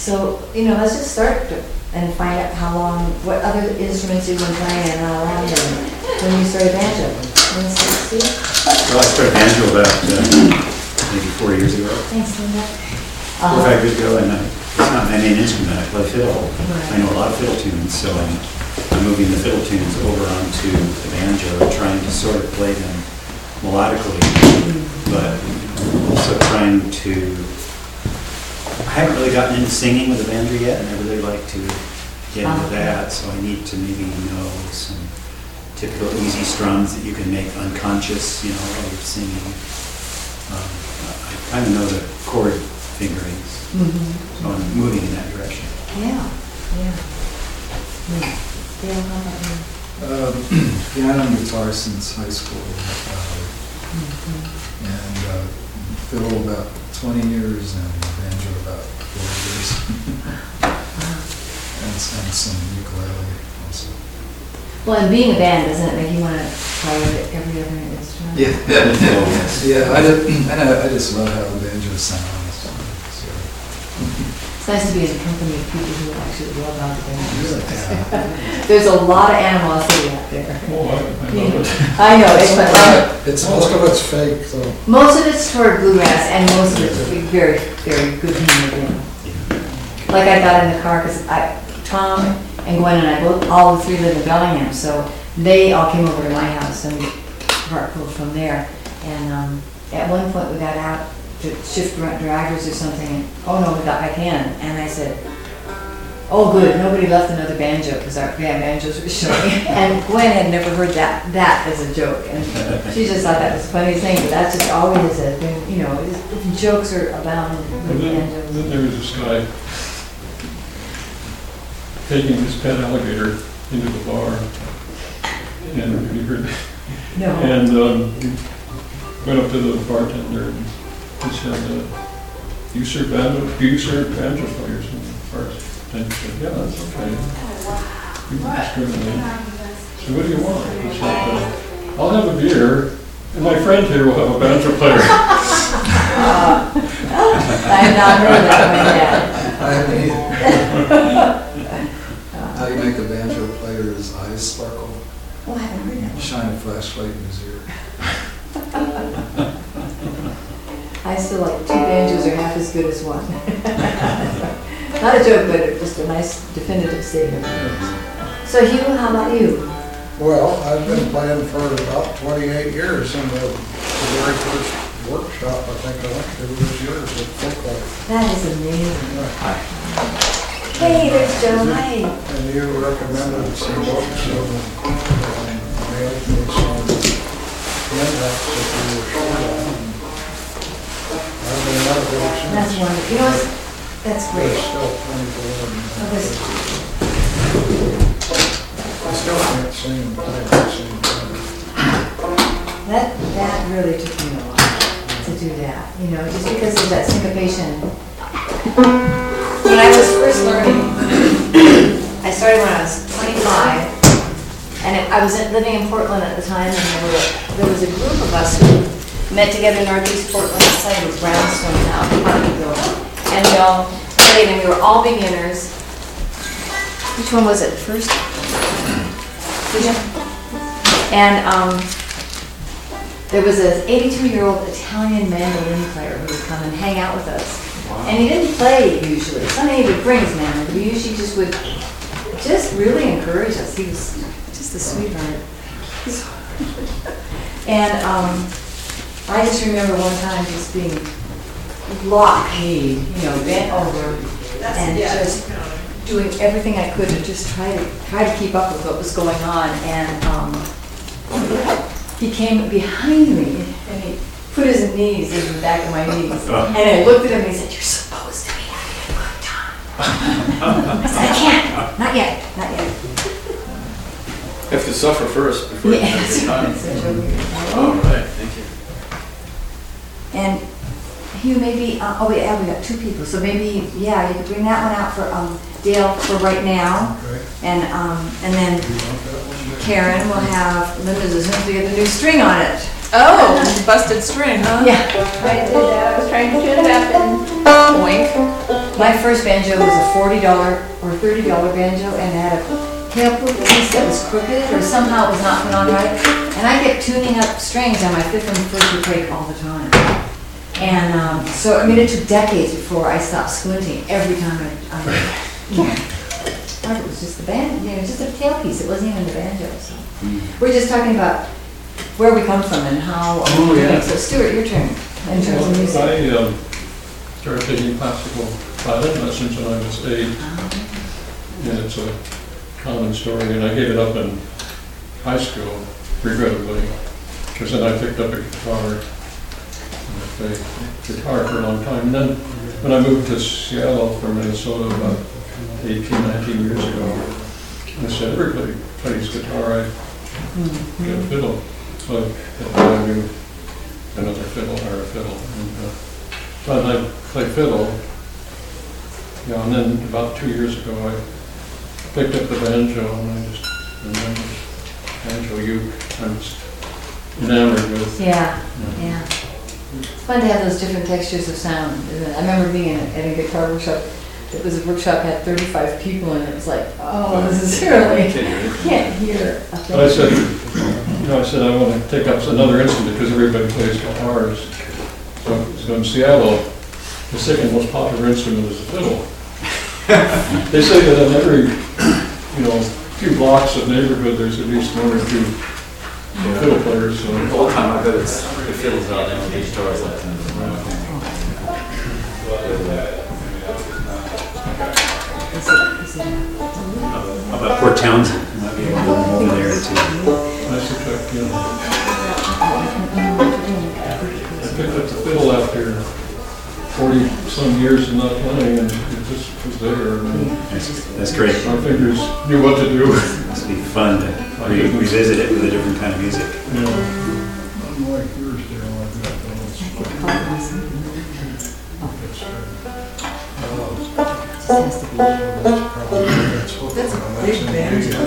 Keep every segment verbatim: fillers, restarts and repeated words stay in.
So, you know, let's just start to- and find out how long, what other instruments you've been playing and how long, and when you started banjo. When sixty? Well, I started banjo about uh, maybe four years ago, Thanks, Linda. four or Uh, five years ago, and I- it's not my main instrument, I play fiddle. I know a lot of fiddle tunes, so I'm, I'm moving the fiddle tunes over onto the banjo, trying to sort of play them melodically, but also trying to, I haven't really gotten into singing with the banjo yet, and I really like to get into Uh-huh. that, so I need to maybe know some typical easy strums that you can make unconscious, you know, while you're singing. Um, I kind of know the chord fingerings, mhm. so I'm moving in that direction. Yeah, yeah. Hmm. Dale, how about you? Um, piano and guitar since high school, uh, Mhm. and uh, fiddle about twenty years, and banjo about four years, and, and some ukulele also. Well, and being a band, doesn't it make you want to try every other instrument? Yeah, yeah. I just, and I, I just love how the banjo sounds. So, It's nice to be in the company of people who actually love how the band yeah. There's a lot of animosity out there. Oh, I, I Yeah. love it. I know, it's like, It's Most of it's fake, though. most of it's toward bluegrass and most of it's very, very good humor, you know. Like I got in the car because I, Tom and Gwen and I both, all the three live in Bellingham, so they all came over to my house and carpooled from there. And um, at one point we got out to shift dri- drivers or something, and, oh no, we got back in. And I said, oh good, nobody left another banjo because our grand banjos were showing. And Gwen had never heard that, that as a joke. And she just thought that was the funniest thing, but that's just always a thing, you know, it's- jokes are abound And with then, banjos. then there was this guy taking his pet alligator into the bar, and have you heard that? No. And um, he went up to the bartender and he said, uh, "You serve banjo? Do you serve banjo players in the bars?" And he said, "Yeah, that's okay. You can discriminate." So what do you want? He said, uh, "I'll have a beer, and my friend here will have a banjo player." I have not heard that one yet. I haven't either. How you make a banjo player's eyes sparkle? Oh, I haven't heard that one. Shine a flashlight in his ear. I still like two banjos are half as good as one. Not a joke, but just a nice definitive statement. So Hugh, how about you? Well, I've been playing for about twenty-eight years, and the the very first workshop I think I went to was yours at Folklife. That is amazing. Hey, there's Joe, hi. And you recommended some books and um, mailed me some index that you were short on. I've been out of there since. That's wonderful. You know, what's- that's There's great. still twenty-four. Oh, this- I still can't sing, but I can sing. That, that really took me a while to do that, you know, just because of that syncopation. When I was first learning, I started when I was twenty-five, and it- I was in- living in Portland at the time, and there were, there was a group of us who met together in Northeast Portland, outside of Brownstone now, Parkville, and we all played, and we were all beginners. Which one was it, first? And um, there was an eighty-two-year-old Italian mandolin player who would come and hang out with us. And he didn't play usually. Sometimes he would bring his mandolin. He usually just would just really encourage us. He was just a sweetheart. And um, I just remember one time just being lock-kneed, you know, bent over, and just doing everything I could to just try to try to keep up with what was going on. And um, he came behind me and he put his knees in the back of my knees. And I looked at him and he said, "You're supposed to be having a good time." I said, "I can't. Not yet. Not yet." Have to suffer first before you Yeah, have that's your right. time. That's what we were All talking. right, thank you. And Hugh, maybe, uh, oh yeah, we got two people, so maybe, yeah, you could bring that one out for um, Dale for right now. Okay. And um, and then You want that one? Karen will have Linda's as soon as we get the new string on it. Oh, busted string, huh? Yeah. I did that. I was trying to get it happen. Oink. My first banjo was a forty dollar or thirty dollar banjo and it had a tail piece that was crooked or somehow it was not put on right. And I kept tuning up strings on my fifth and first break all the time. And um, so, I mean, it took decades before I stopped squinting every time I, I you know, thought it was just the band, you know, just a tail piece. It wasn't even the banjo. So. We're just talking about where we come from and how Oh, we're yeah. doing. So Stuart, your turn in terms of music. I um, started taking classical violin lessons when I was eight, and it's a common story, and I gave it up in high school, regrettably, because then I picked up a guitar, and I played guitar for a long time. And then when I moved to Seattle from Minnesota about eighteen, nineteen years ago, I said, everybody plays guitar, I get a fiddle. So I had to do another fiddle or a fiddle. And, uh, but I play fiddle. Yeah, and then about two years ago, I picked up the banjo, and I just remember banjo uke. I was enamored with. Yeah, yeah. It's fun to have those different textures of sound, isn't it? I remember being at a guitar workshop. It was a workshop, had thirty-five people, and it was like, oh, this is really, I can't hear a thing. But I said, you know, I said I want to take up another instrument because everybody plays guitars. So, so in Seattle, the second most popular instrument is the fiddle. They say that in every, you know, few blocks of neighborhood, there's at least one or two fiddle players. So. The whole time I bet it's the fiddles out there, the guitars like that. Is it, is it, How about Port Townsend? You might be able to go over there too. Nice to check, you know. I picked up the fiddle after forty some years of not playing, and it just was there. And That's, that's great. my fingers knew what to do. Must be fun to re- revisit it with a different kind of music. You know. Unlike yours there, like that, though, it's just has to be. that's probably, that's what. That's a big banjo.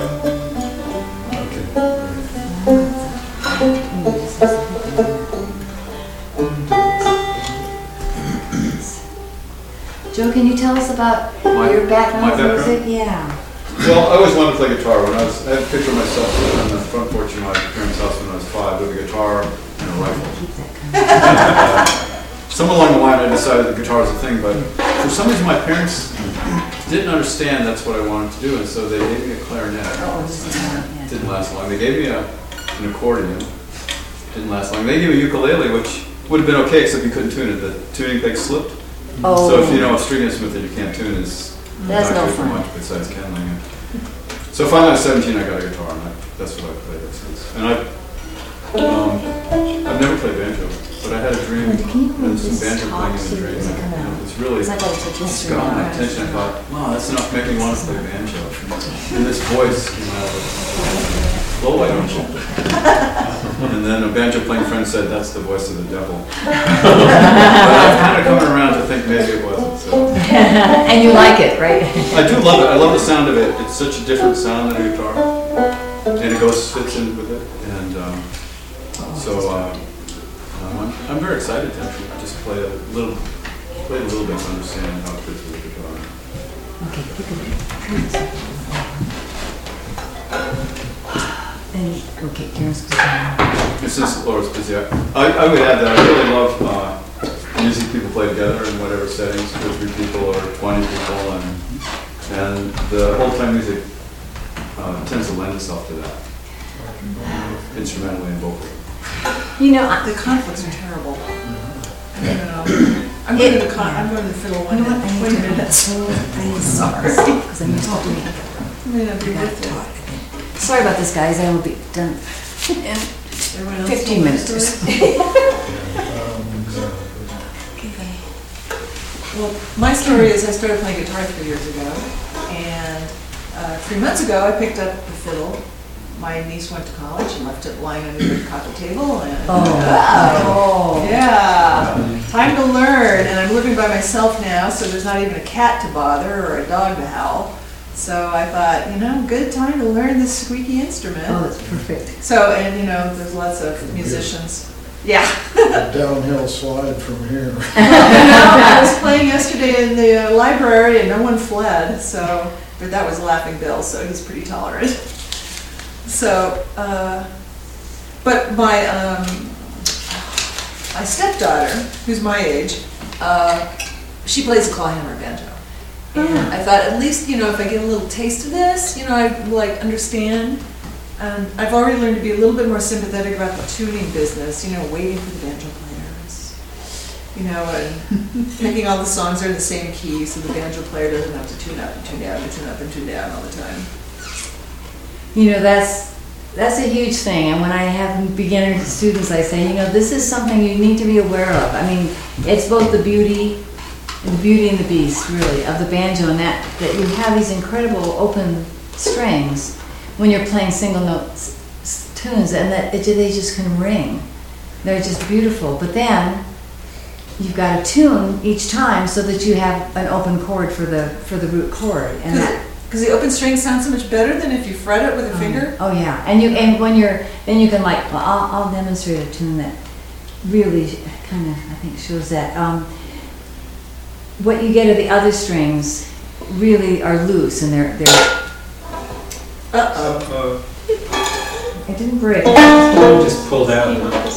Joe, can you tell us about My- your background my with background? music? Yeah. Well, I always wanted to play guitar. When I was, I had a picture of myself on the front porch of my parents' house when I was five with a guitar and a rifle. Keep that coming. Somewhere along the line, I decided that guitar was a thing, but for some reason, my parents didn't understand that's what I wanted to do, and so they gave me a clarinet. Oh, this is not, yeah. Didn't last long. They gave me a, an accordion. Didn't last long. They gave me a ukulele, which would have been okay, except you couldn't tune it. The tuning peg slipped. Oh. So if you know a string instrument that you can't tune is That's not no good for fun. much besides kindling it. So finally, I was seventeen. I got a guitar, and I, that's what I've played ever since. And I, um, I've never played banjo, but I had a dream. Can you move There's some this banjo top playing in so the it dream. doesn't come and out? It's really Because I thought it was it's just got my a- attention. I thought, wow, that's enough to make me want to play banjo. And this voice, you know, low light on And then a banjo playing friend said, that's the voice of the devil. But I'm kind of coming around to think maybe it wasn't. So. And you like it, right? I do love it. I love the sound of it. It's such a different sound than a guitar. And it goes, fits in with it. And um, so uh, um, I'm, I'm very excited to actually just play a little, play a little bit to understand how it fits with the guitar. Okay, you can turn this up. And, okay, Karen's going This is Laura's busy. I, I would add that I really love uh, music people play together in whatever settings, two or three people or twenty people, and and the old time music uh, tends to lend itself to that, instrumentally and vocally. You know, I- The conflicts are terrible. I don't know. I'm going to the con, I'm going to the fiddle you one know what, I in need twenty to, minutes. so, I need to stop, because I'm used to doing it. I'm going to be with you. Sorry about this, guys, I will be done in Everyone else fifteen know the minutes. or story? so. Well, my story is I started playing guitar three years ago, and uh, three months ago I picked up the fiddle. My niece went to college and left it lying under the coffee table, and Oh. yeah, time to learn. And I'm living by myself now, so there's not even a cat to bother or a dog to howl. So I thought, you know, good time to learn this squeaky instrument. Oh, that's perfect. So, and you know, there's lots of musicians Yeah. A downhill slide from here. I was playing yesterday in the uh, library and no one fled, so, but that was Laughing Bill, so he's pretty tolerant. So, uh, but my, um, my stepdaughter, who's my age, uh, she plays a clawhammer banjo. And I thought, at least, you know, if I get a little taste of this, you know, I like understand. Um, I've already learned to be a little bit more sympathetic about the tuning business, you know, waiting for the banjo players, you know, and picking all the songs are in the same key, so the banjo player doesn't have to tune up and tune down and tune up and tune down all the time. You know, that's, that's a huge thing, and when I have beginner students, I say, you know, this is something you need to be aware of. I mean, it's both the beauty, the beauty and the beast, really, of the banjo, and that, that you have these incredible open strings when you're playing single note s- s- tunes, and that it, they just can ring. They're just beautiful. But then you've got to tune each time so that you have an open chord for the for the root chord, and that. Because the open string sounds so much better than if you fret it with a finger. Oh yeah, and you and when you're then you can like well, I'll, I'll demonstrate a tune that really kind of I think shows that. Um, what you get of the other strings really are loose, and they're they're. Uh-oh. It didn't break. Just pulled out.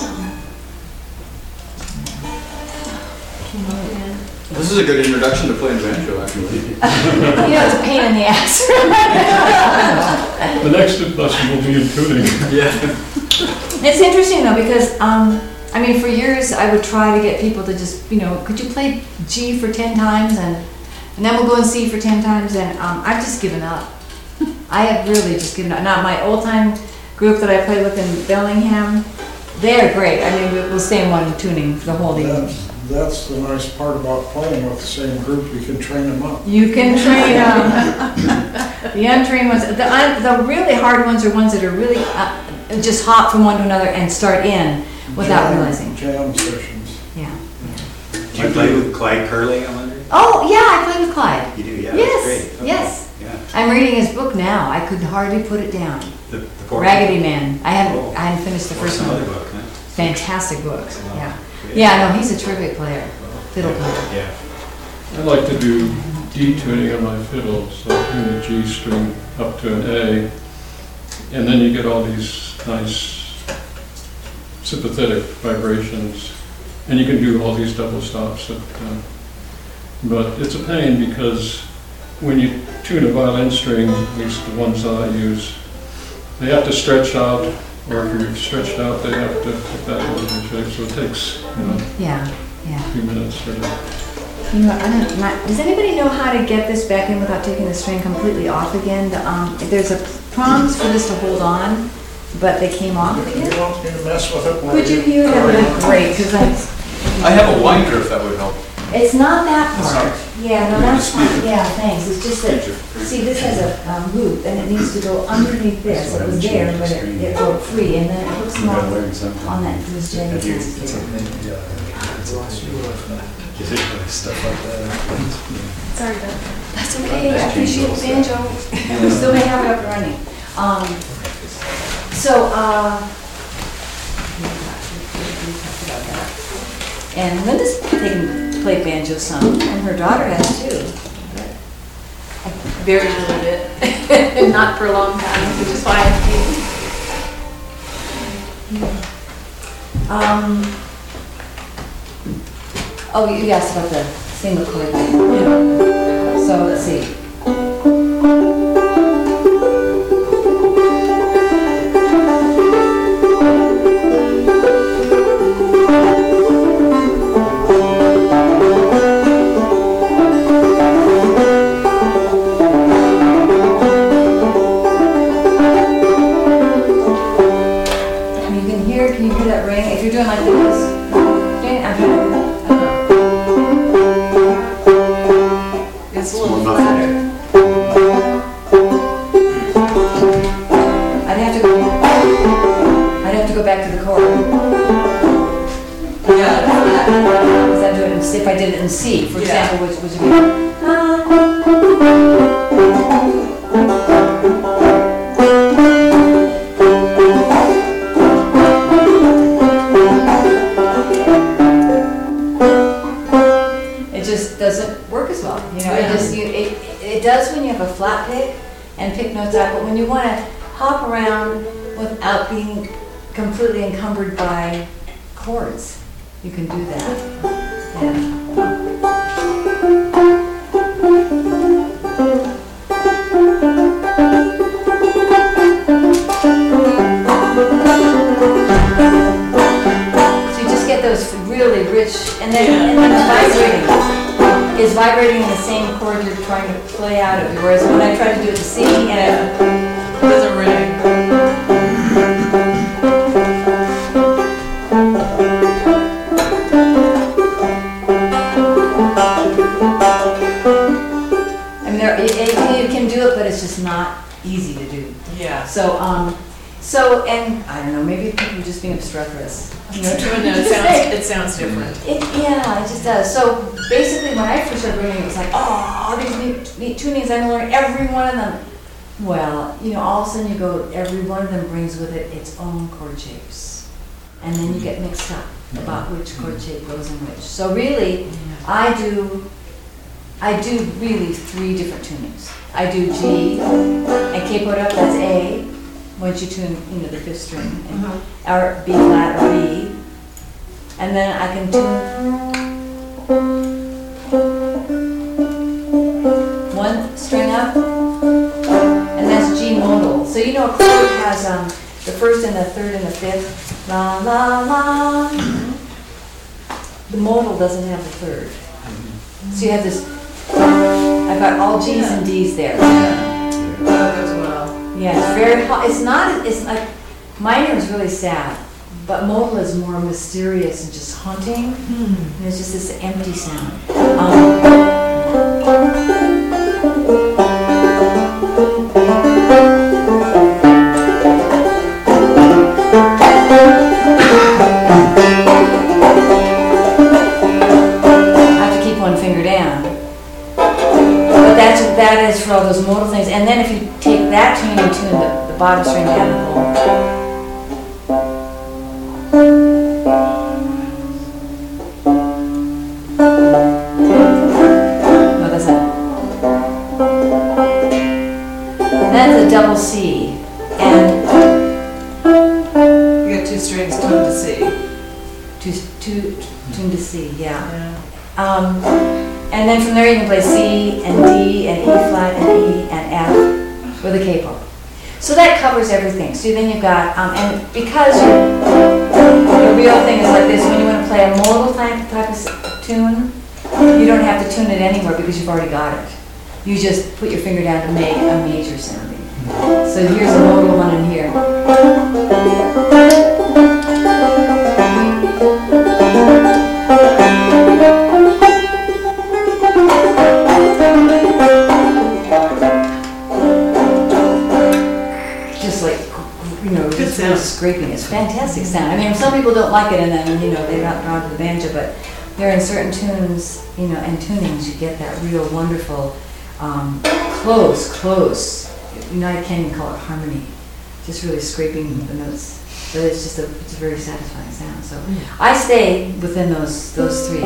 This is a good introduction to playing banjo, actually. You know, it's a pain in the ass. The next lesson will be in tuning. Yeah. It's interesting though because um, I mean, for years I would try to get people to just you know, could you play G for ten times and and then we'll go and C for ten times, and um, I've just given up. I have really just given up. Now my old time group that I play with in Bellingham, they're great. I mean, we'll stay in one tuning the whole evening. That's, that's the nice part about playing with the same group, you can train them up. You can train them. The untrained ones, the, un, the really hard ones are ones that are really uh, just hop from one to another and start in without Jam- realizing. Jam sessions. Yeah. Do you play with Clyde Curley, I wonder? Oh, yeah, I play with Clyde. You do, yeah, Yes, that's great. Okay. yes. Yeah. I'm reading his book now. I could hardly put it down. The, the poor Raggedy Man. I haven't, Oh. I hadn't finished the Or first some other one. book, huh? Fantastic book, Wow. yeah. Great. Yeah, no, he's a terrific player, fiddle player. Yeah. I like to do D tuning on my fiddle, so I tune the G string up to an A, and then you get all these nice sympathetic vibrations, and you can do all these double stops. At, uh, but it's a pain because when you tune a violin string, at least the ones I use, they have to stretch out, or if you're stretched out, they have to put back into shape, so it takes, you know, Yeah, yeah. a few minutes or You know, I don't, not, does anybody know how to get this back in without taking the string completely off again? The, um, there's a prongs for this to hold on, but they came off You again. want me to mess with it? while Would you hear that? Would be great, because I, I have a winder if that would help. it's not that part. Yeah, no, that's Just leave fine. it. Yeah, thanks. It's just that, see, this has a um, loop, and it needs to go underneath this. It was there, but it, it broke free, and then it hooks You them gotta on, learn something. on that, this jelly Have you- test it's here. okay. Is it stuff like that? Sorry, Beth. That's okay, I appreciate the banjo. We still may have it up and running. Um, so, uh, we talked about that. And Linda's taken, played banjo some, and her daughter has too. Very little bit, not for a long time, which is why I Um, oh, you asked about the single chord thing. Yeah. So, let's see. You can hear, can you hear that ring? If you're doing like this, okay, I'm doing It's a It's little more flatter. I'd have to go, I'd have to go back to the chord. Yeah. Because I'm doing it, in C- if I did it in C, for Yeah. example, which which would be. just doesn't work as well. You know, it Yeah. just, you, it, it does when you have a flat pick and pick notes out, but when you want to hop around without being completely encumbered by chords, you can do that. Yeah. So you just get those really rich, and then, and then it's vibrating. It's vibrating in the same chord you're trying to play out of. Whereas when I try to do it to C, and It doesn't ring. I mean, there, it, it- you can do it, but it's just not easy to do. Yeah. So, um, so, and I don't know, maybe people are just being obstreperous. You know, No, it sounds, it sounds different. It, yeah, it just does. So basically, when I first started learning, it was like, oh, all these neat, neat tunings, I'm gonna learn every one of them. Well, you know, all of a sudden you go, every one of them brings with it its own chord shapes. And then you get mixed up about which chord shape goes in which. So really, I do, I do really three different tunings. I do G, and capoed up, that's A, once you tune, you know, the fifth string, and, or B flat or B. And then I can tune one string up, and that's G modal. So you know a chord has um, the first and the third and the fifth, la la la. The modal doesn't have the third. So you have this, I've got all G's and D's there. As well. Yeah, it's very hot. It's not, it's like, minor is really sad, but modal is more mysterious and just haunting. And it's just this empty sound. Um, I have to keep one finger down. But that's, that is for all those modal things. And then if you take that tuning and tune the, the bottom string down the whole. No, that's not. That's a double C. And You got two strings tuned to C. two, two, tuned to C, yeah. Yeah. Um, and then from there you can play C and D and E flat and E and F with a capo. So that covers everything. So then you've got, um, and because the real thing is like this, when you want to play a modal type, type of s- tune, you don't have to tune it anywhere because you've already got it. You just put your finger down to make a major sounding. So here's a modal one in here. Just like, you know, Good just sound. scraping. It's fantastic sound. I mean, some people don't like it and then, you know, they're not drawn to the banjo, but there are in certain tunes, you know, and tunings, you get that real wonderful, um, close, close. You know, I can't even call it harmony. Just really scraping the notes. But it's just a, it's a very satisfying sound. So I stay within those, those three.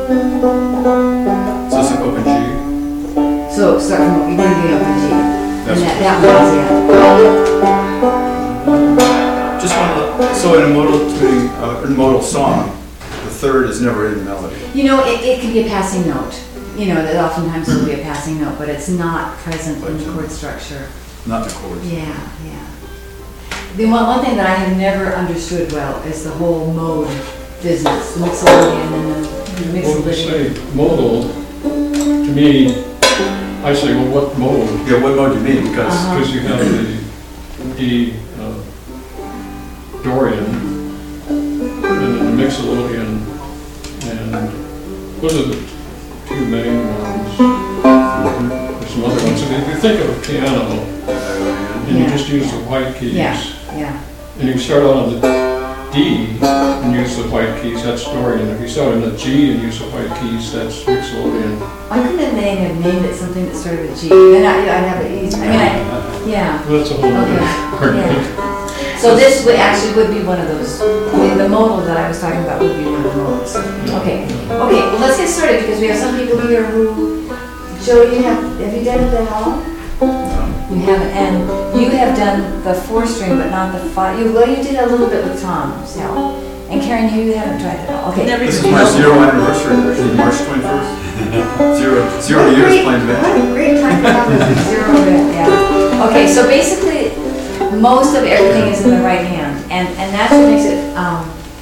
So it's an open G. So start from, you're going to be up in G. And That's that, that one's, yeah. Just one, so in a modal tuning, uh, in a modal song, the third is never in the melody. You know, it, it can be a passing note. You know, that oftentimes it'll be a passing note, but it's not present in the chord structure. Not the chords. Yeah, yeah. The one, one thing that I have never understood well is the whole mode business, the mixolydian and the Well, to mixolydian. say modal, to me, I say, well, what mode? Yeah, what mode do you mean? Because Uh-huh. Because you have the D uh, Dorian, and then the Mixolydian, and those are the two main ones. There's some other ones. If you think of a piano, and you Yeah. just use the white keys, Yeah, yeah. and you start out on the D and use the white keys, that's Dorian. If you start on the G and use the white keys, that's Mixolydian. Why couldn't they have named it something that started with G? Then I, I'd have it easy. I mean, I, yeah. Well, that's a whole other Okay, argument. yeah. So this would actually would be one of those, the, the modal that I was talking about would be one of the modals. Okay, okay, well, let's get started because because we have some people here who, Joe, you have, have you done it at all? You haven't, and you have done the four string, but not the five. You, well, you did a little bit with Tom's help. And Karen, you haven't tried it all. Okay. Never This is seen my it. zero anniversary, actually, March twenty-first. Zero, zero What a years great- playing What a banjo. great time to have a zero bit, yeah. Okay, so basically, most of everything is in the right hand, and, and that's what makes it, um,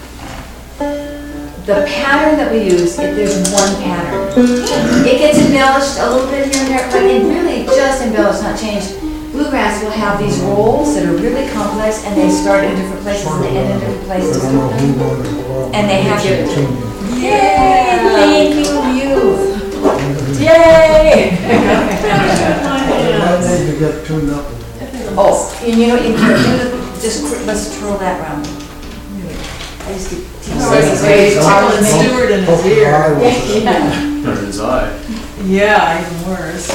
the pattern that we use, if there's one pattern. It gets embellished a little bit here and there, but it really just embellished, not changed. Bluegrass will have these rolls that are really complex, and they start in different places and they end in different places. And they have your, yay, thank you, you. Yay! I need to get tuned up. Oh, and you know, what you can do, just, cr- let's twirl that round. I used to teach Oh, second it's grade. great. Marlon Stewart in his ear. Yeah. Or his eye. Yeah, even worse.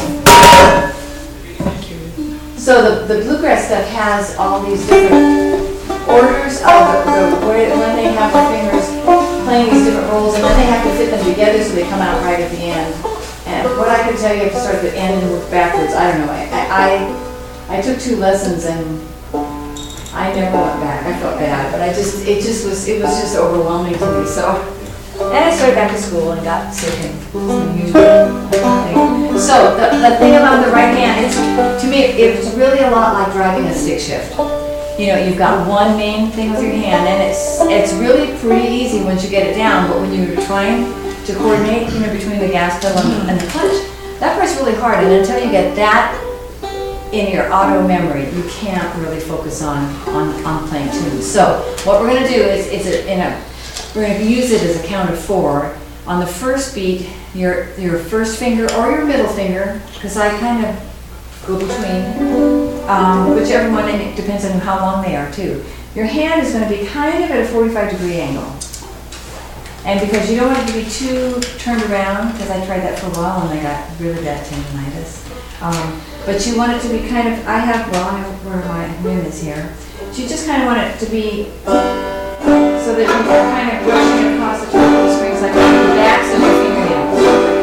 So the, the bluegrass stuff has all these different orders of the, the, where, when they have their fingers playing these different roles, and then they have to fit them together so they come out right at the end. And what I can tell you, you have to start at the end and work backwards. I don't know. I, I, I took two lessons and I never went back. I felt bad, but I just, it just was, it was just overwhelming to me. So, and I started back to school and got sick and usual thing. So the, the thing about the right hand, it's, to me, it's really a lot like driving a stick shift. You know, you've got one main thing with your hand, and it's it's really pretty easy once you get it down. But when you're trying to coordinate, you know, between the gas pedal and, and the clutch, that part's really hard. And until you get that in your auto memory, you can't really focus on on, on playing tunes. So what we're going to do is, is a, in a we're going to use it as a count of four. On the first beat, your your first finger or your middle finger, because I kind of go between, um, whichever one, and it depends on how long they are too. Your hand is going to be kind of at a forty-five degree angle. And because you don't want it to be too turned around, because I tried that for a while and I got really bad tendonitis. Um, but you want it to be kind of, I have, well, I have where my rim is here. So you just kind of want it to be so that you're kind of brushing across the top of the strings like the backs of your fingernails.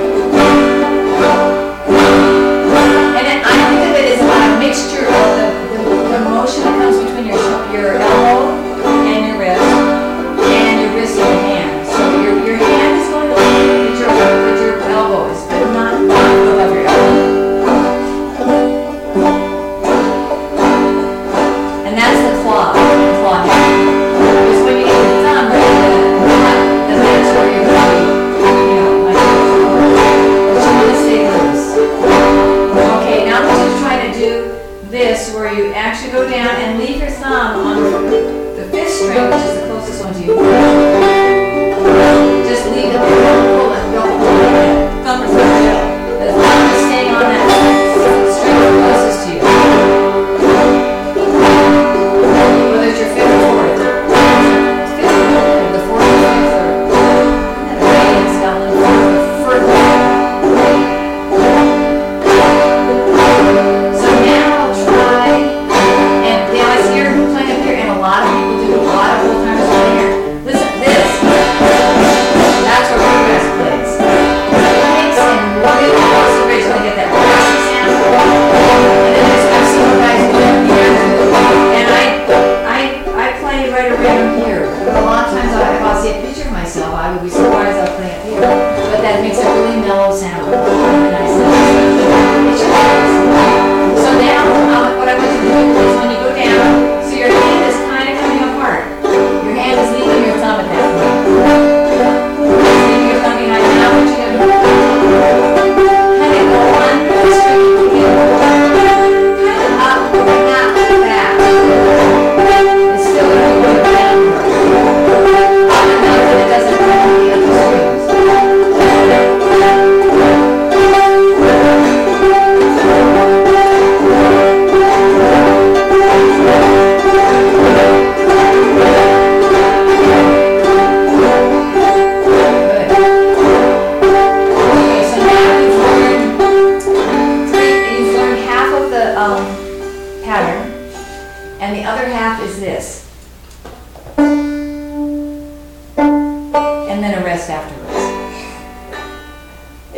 And then I think of it as a mixture of the, the, the motion that comes between your, your elbow and your wrist, and your wrist and your hand. So your, your hand is going to be at your, at your elbow is, but not above your elbow. And that's the claw, the claw hand. Because when you get the thumb, right, the, the, that's where you're going to be, you know, like, but you want to stay loose. Okay, now what you're trying to do this, where you actually go down and leave your thumb on the fifth string, which is the closest one to you. Just leave it there, don't pull it, don't pull it. Thumb or thumb, yeah. The thumb is staying on that string closest to you. Whether it's your fifth or fourth. Fifth or the fourth or fifth or the way in Scotland, the further. So now I'll try, and now I see you're playing up here, and a lot of people do, a lot of old timers play here. Listen, this, that's where bluegrass plays. Picks and really close originally get that brassy sound. And then there's, I've seen guys do it here, and I, I, I play right around here. A lot of times, I- if I see a picture of myself, I would be surprised I'll play it here. But that makes a really mellow sound. Really nice sound. It's yours. So now, um, what I want you to do is when you go down, so your hand is kind of coming apart. Your hand is leaving your thumb at that point. Leaving your thumb behind. Now what you're going to do, kind of go one string together. Kind of up, but not back. It's still going to be going down. Enough that it doesn't hurt the other strings.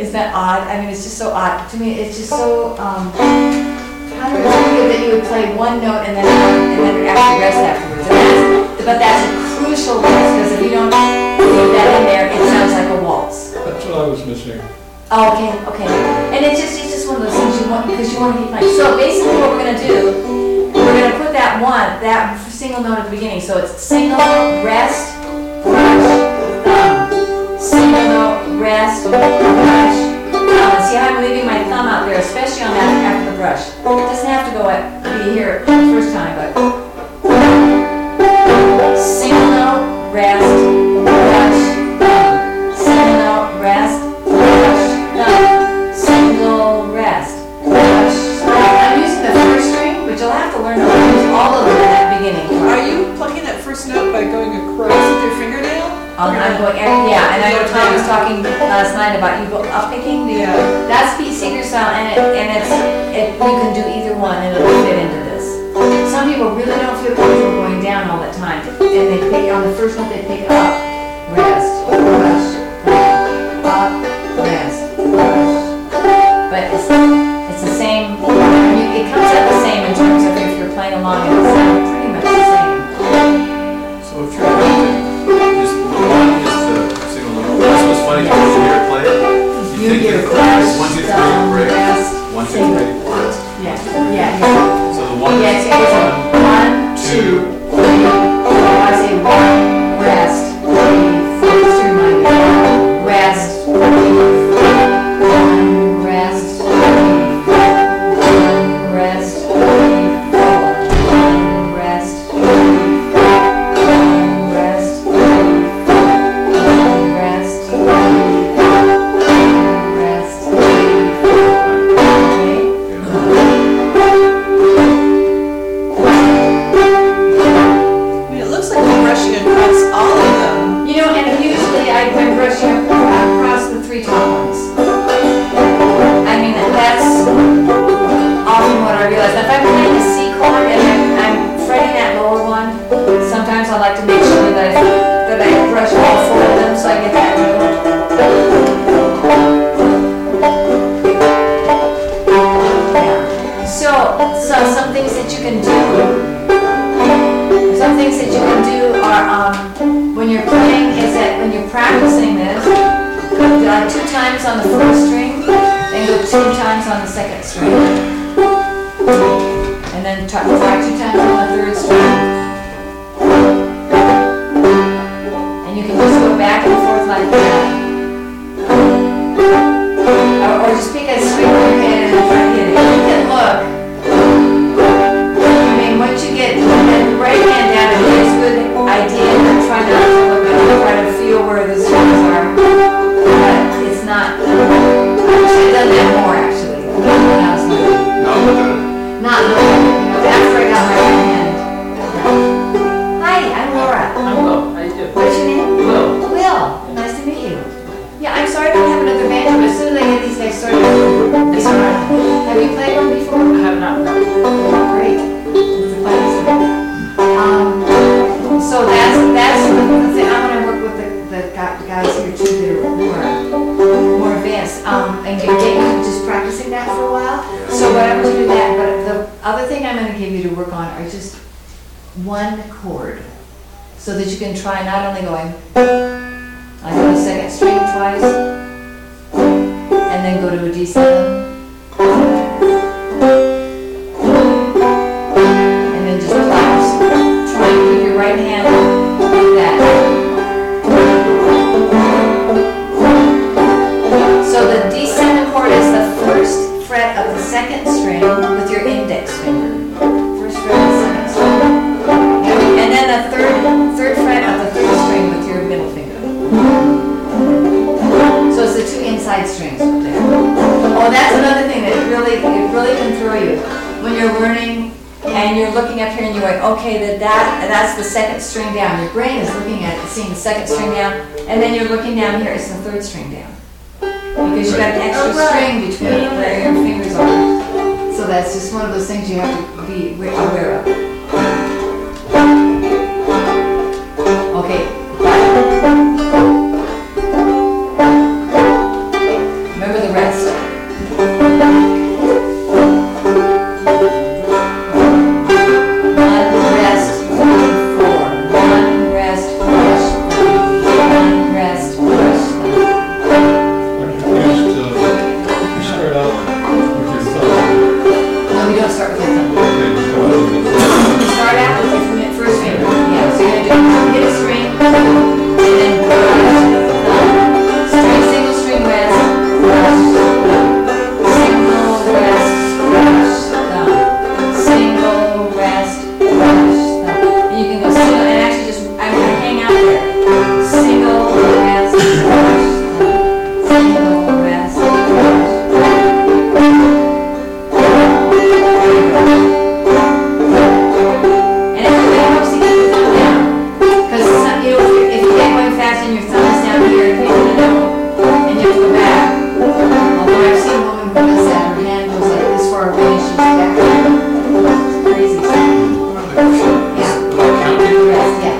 Isn't that odd? I mean, it's just so odd. To me, it's just so, um, counterintuitive that you would play one note and then, and then actually rest afterwards. And that's, but that's a crucial rest, because if you don't leave that in there, it sounds like a waltz. That's what I was missing. Oh, okay, okay. And it's just, it's just one of those things you want, because you want to keep playing. So basically what we're gonna do, we're gonna put that one, that single note at the beginning. So it's single note, rest, brush, thumb. Single note, rest, brush, thumb. And see how I'm leaving my thumb out there, especially on that after the brush. It doesn't have to go at, be here the first time, but single note, rest, brush, thumb. Single note, rest, brush, thumb. Single, rest, brush, thumb. I'm using the first string, but you'll have to learn to use all of them at that beginning. Are you plucking that first note by going across with your fingernail? Um, I'm going, yeah, and I know Tom was talking last night about you go up picking the, Yeah. that's Pete Seeger style, and it, and it's, it, you can do either one and it'll fit into this. Some people really don't feel comfortable going down all the time, and they pick, on the first note they pick up, rest, brush, up, rest, brush. But it's, it's the same, you- it comes out the same in terms of if you're playing along, it's pretty much the same. So if you're playing, just one is the single note. That's what's funny, because you hear it play it, you You think hear it's brush, one, two, three, thumb, break. rest, One, two, single. three, rest. Yeah, yeah, yeah. So the one Yeah, is it's it's one, one, two, three, four. I say one, rest, three, four. Just to remind you. One, rest, three, four. One, rest, three, four. One, rest, three, four. One, rest, three, four. One, rest, three, four. One, rest, three, four. One, rest, three, four. Okay? I mean, it looks like you're brushing across all of them. You know, and usually I, I'm brushing across the three top ones. I mean, that's often what I realize. If I'm playing the C chord and I'm, I'm fretting that lower one, sometimes I like to make sure that I, that I brush all four of them so I get that note. Yeah. So, so some things that you can do. Some things that you can do are, um, when you're playing, is that when you're practicing this, go uh, two times on the first string, then go two times on the second string. And then try try two times on the third string. And you can just go back and forth like that. Or, or just pick a string with your hand and try to hit it. You can look. I mean, once you get the right hand down, it gives a good idea, and try not to look at it, try to feel where the strings are. But it's not, actually, it doesn't have more, actually. When I was looking. no, look at it. Not looking, you know, after I got my right hand. Hi, I'm Laura. I'm Will. How you doing? What's your name? Will. Will, nice to meet you. Yeah, I'm sorry I don't have another banjo, but as soon as I get these guys started, they start. Have you played one before? I have not. Great. It's a fun song. Um, so that's, that's the thing, I'm gonna work with the, the gu- guys here too that are more, more advanced, um, and get get you just practicing that for a while. So what I'm gonna do that, but the other thing I'm gonna give you to work on are just one chord. So that you can try not only going, I go to the second string twice, and then go to a D seven. And then just collapse. Try and keep your right hand like that. So the D seven chord is the first fret of the second string with your index finger. First fret of the second string. And then the third, third fret of the third string with your middle finger. So it's the two inside strings up there. Oh, that's another thing that really, it really can throw you. When you're learning and you're looking up here and you're like, okay, that, that that's the second string down. Your brain is looking at it, seeing the second string down, and then you're looking down here, it's the third string down. Because you've got an extra string between where your fingers are. So that's just one of those things you have to be aware of. Okay. Remember single, rest, and it helps to keep your thumb down. Because some, you know, if you're- if you get going fast and your thumb is down here, if you're in a note, and you have to go back, although I've seen a woman who does that, her hand goes like this far away and she's back. It's crazy. Yeah. Rest, yeah.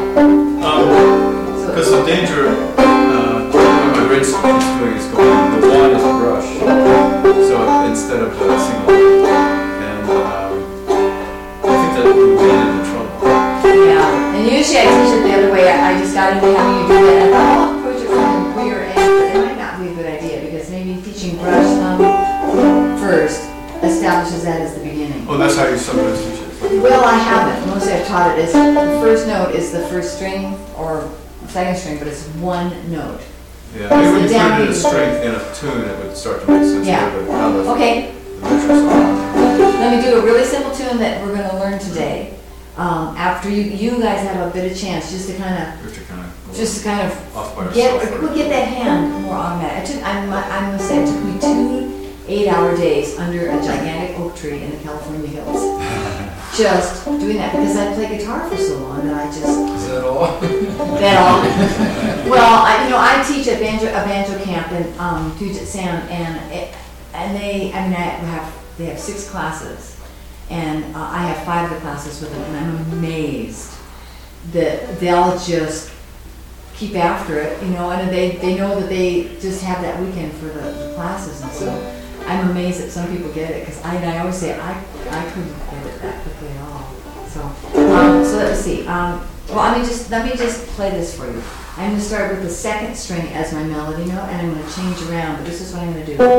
So- Because the danger, uh, what my brain is doing is going, the one is a brush. So instead of a single, and um, I think that we get into trouble. Yeah, and usually I teach it the other way. I I just got into having you do that. I thought, oh, I'll approach it from the rear end, but it might not be a good idea because maybe teaching brush thumb first establishes that as the beginning. Oh, that's how you sometimes teach it. Well, I haven't. Mostly I've taught it as the first note is the first string or second string, but it's one note. Yeah, maybe when you It's put the it in a downbeat. strength in a tune, it would start to make sense. Yeah. But how the, Okay, the measures are. let me do a really simple tune that we're gonna learn today. Um, after you, you guys have a bit of chance just to kind of, We have to kind of just to kind of off by Get, ourselves. we'll get that hand more automatic. It took, I'm, I'm gonna say it took me two eight-hour days under a gigantic oak tree in the California hills. Just doing that because I played guitar for so long that I just, Is that all? that all. Well, I, you know, I teach at banjo, a banjo camp in, um, Puget Sound and it, and they, I mean, I have, they have six classes. And uh, I have five of the classes with them and I'm amazed that they'll just keep after it, you know, and they, they know that they just have that weekend for the, the classes, and so I'm amazed that some people get it, because I, I always say I, I couldn't get it that quickly at all. So, um, so let's see. Um, well, let me just let me just play this for you. I'm going to start with the second string as my melody note, and I'm going to change around. But this is what I'm going to do.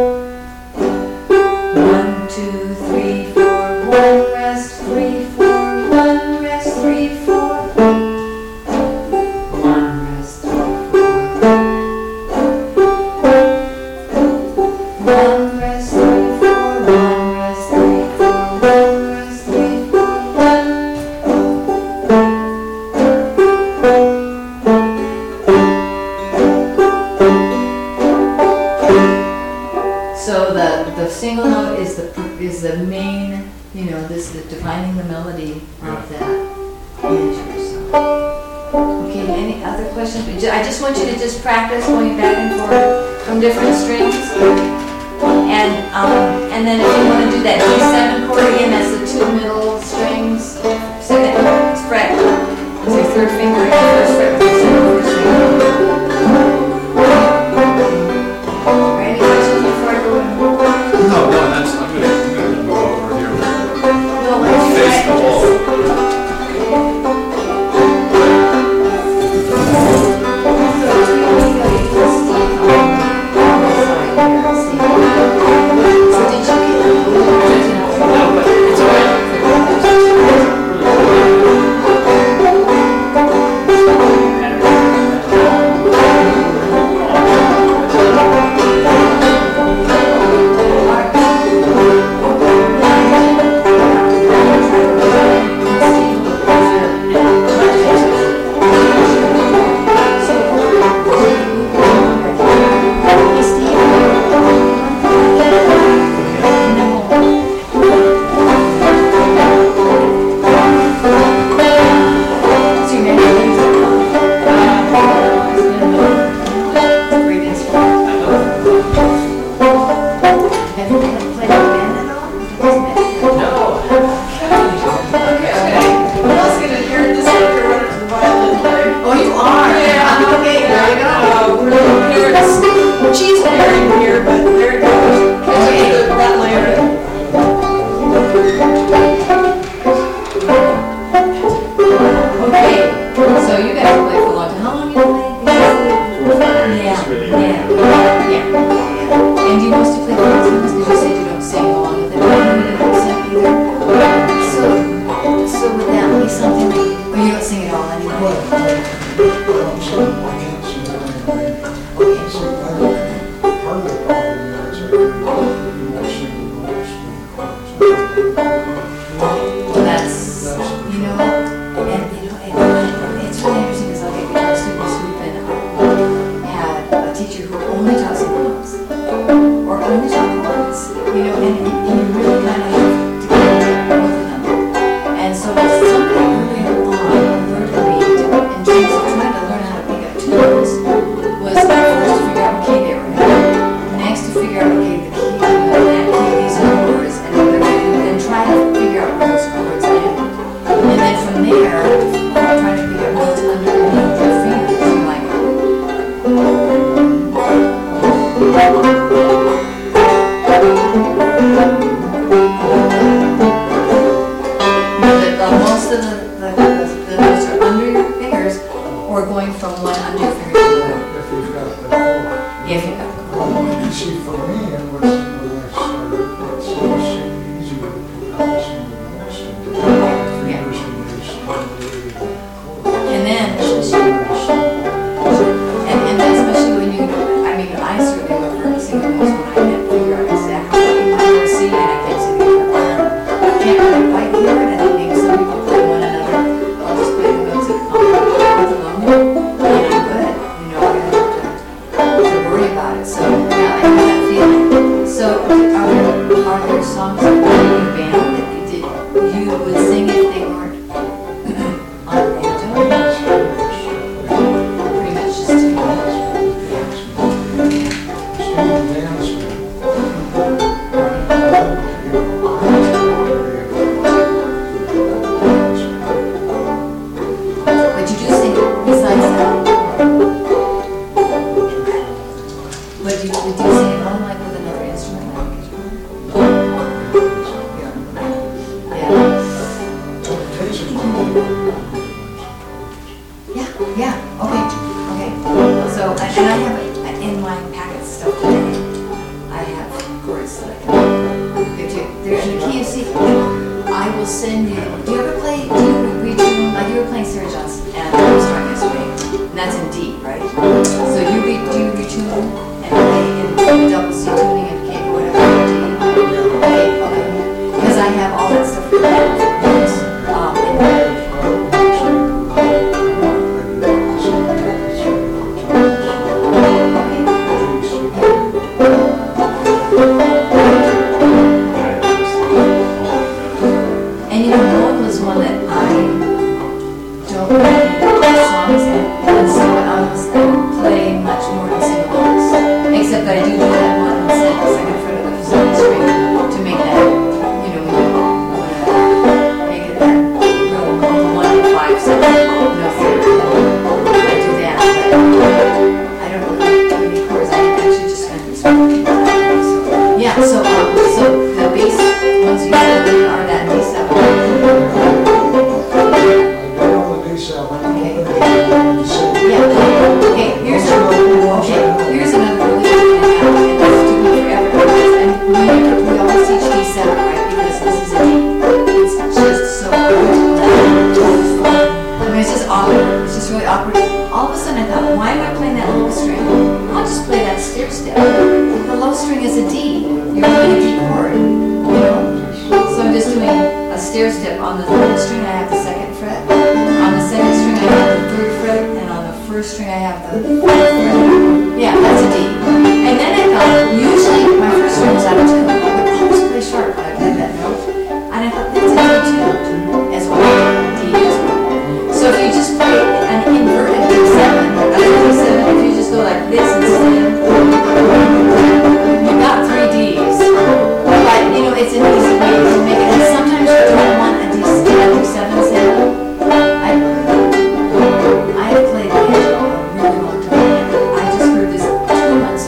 One, two, three, four. One rest, three, four. One rest, three, four. So the, the single note is the is the main, you know, this the defining the melody of that measure. So. Okay, any other questions? But ju- I just want you to just practice going back and forth from different strings. And um, and then if you want to do that D seven chord again, that's the two middle strings, second fret, it's your third finger and first fret, with your second first finger. Are any questions before I go in? No, no, that's, I'm gonna, I'm gonna go over here. No, let's Face the wall. Teacher who only taught single notes. figure out, okay, the key, that key, these are chords, and then try to figure out where those chords end. And then from there, try to figure out what's underneath your fingers. You're like, but uh, most of the, the, the notes are under your fingers, or going from one under your finger to the other. If you've got the chord. If you have You see, for me, and what's, what I started, it seems easier to pick up the single notes than to pick up the fingers and just really the chord. And then, and, and then especially when you, I mean, I certainly love for single notes when I can't figure out exactly what I want to see and I can't see the guitar. I can't really quite hear it, and I think some people play one another. I'll just play the notes that come with alone, and I'm good. You know, I don't have to, to worry about it. So, yeah, I have that feeling. So, are there, are there songs in your band that you did, you would sing if they weren't on the banjo? Pretty much just two. But you do sing besides that. But you, would you sing alone like with another instrument like guitar? Yeah. Yeah, yeah, okay, okay. So, and I have, in my packet stuff today, I have chords that I can, if you, they're in the key of C. I will send you, do you ever play, do you retune, like you were playing Sarah Johnson and Armstrong yesterday, and that's in D, right? So you re, do you retune and play in double C tuning and K, whatever, D? Okay, okay. Because I have all that stuff for that, um, in and you know, Noel was one that I don't really songs in, and so I was play much more than single notes. Except that I do do that one set, the second fret of the second string to make that, you know, when you wanna make it that real one to five seven note theory. I do that, but I don't really do any chords. I actually just kind of so yeah. So um, so the bass ones you do are that D seven. Yeah. Okay. Here's a, okay. Here's another really good thing, and this is doing for everyone. And remember, we always teach D seven, right? Because this is a D. It's just so good. I mean, it's just awkward. It's just really awkward. All of a sudden, I thought, why am I playing that low string? I'll just play that stair step. The low string is a D. You're playing a D chord, you know. So I'm just doing a stair step on the third string. I have the second fret. On the second string, I have the third fret, and on the first string, I have the fourth fret. Yeah, that's a D. And then I thought, usually my first string was out of tune. I would always play sharp when I played that note. And I thought, that's a D too, as well. D as well. So if you just play an inverted D seven, a D seven, if you just go like this instead, you got three Ds. But, you know, it's an easy way to make it. And sometimes you don't want a D seven sound. I, I have played banjo a really long time. I just heard this two months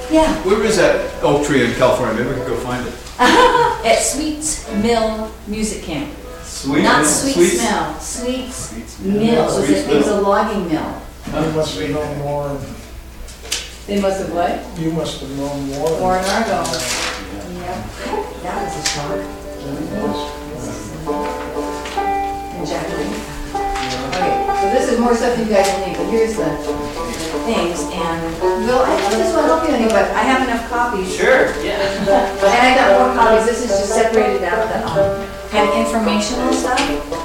Yeah, Where is that oak tree in California? Maybe we could go find it. at Sweets Mill Music Camp. Sweet. Not Mill- Sweet Sweets? Smell, Sweets Sweets Mill. It was Sweets a- it was Mill. a logging mill. You must have known Warren, They must have what? you must have known Warren. Warren Argo. Yeah. Yep, that was a shock. And Jacqueline. Okay, so this is more stuff you guys will need, but here's the things, and, Bill, I think this will help you any, but I have enough copies. Sure, yeah. And I got more copies, this is just separated out, the, um, kind of informational stuff.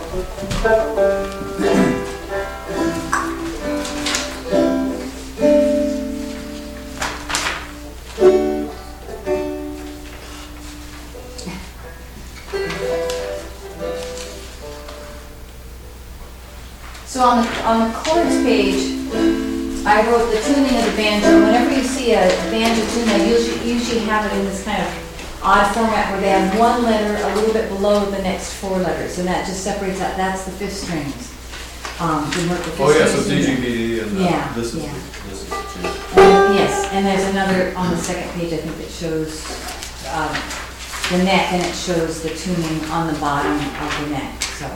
So on the, on the chords page, I wrote the tuning of the banjo. Whenever you see a banjo tune, they usually, usually have it in this kind of odd format where they have one letter a little bit below the next four letters, and that just separates out, that's the fifth strings. Um, the mer- the fifth Oh, yeah, strings so in D there. G B and Yeah, uh, this is, yeah. the- this is the change. And- Yes, and there's another on the second page, I think, that shows um, the neck, and it shows the tuning on the bottom of the neck, so.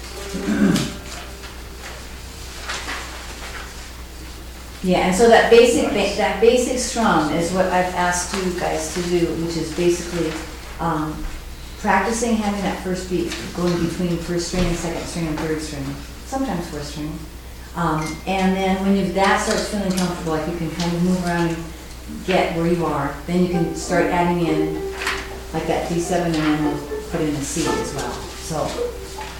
Yeah, and so that basic, ba- that basic strum is what I've asked you guys to do, which is basically um, practicing having that first beat, going between first string and second string and third string, sometimes fourth string. Um, and then when you, that starts feeling comfortable, like you can kind of move around and get where you are, then you can start adding in like that D seven, and then we'll put in a C as well. So.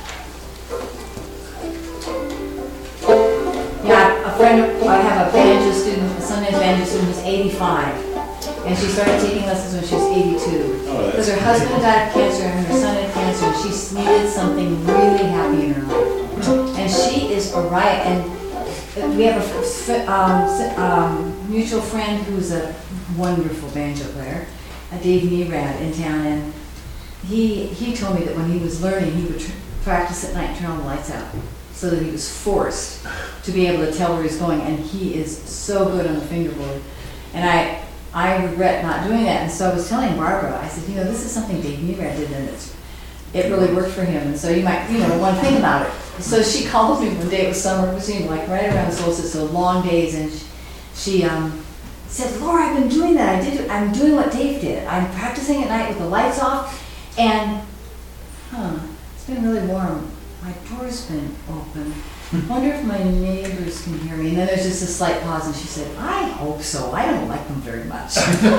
Yeah, a friend, of- I have a banjo student, a Sundance banjo student who's eighty-five, and she started taking lessons when she was eighty-two. Oh, that's Because her husband died of cancer and her son had cancer, and she needed something really happy in her life. And she is a riot, and we have a f- f- um, s- um, mutual friend who's a wonderful banjo player, uh, Dave Nerad in town, and he, he told me that when he was learning, he would tr- practice at night, turn all the lights out, so that he was forced to be able to tell where he's going, and he is so good on the fingerboard. And I, I regret not doing that, and so I was telling Barbara, I said, you know, this is something Dave Nerad did, and it's, it really worked for him, and so you might, you know, want to think about it. So she called me one day, it was summer, it seemed like right around solstice, so long days, and she, she um, said, Laura, I've been doing that, I did, I'm doing what Dave did. I'm practicing at night with the lights off, and, huh, it's been really warm. My door's been open. I wonder if my neighbors can hear me. And then there's just a slight pause, and she said, I hope so. I don't like them very much.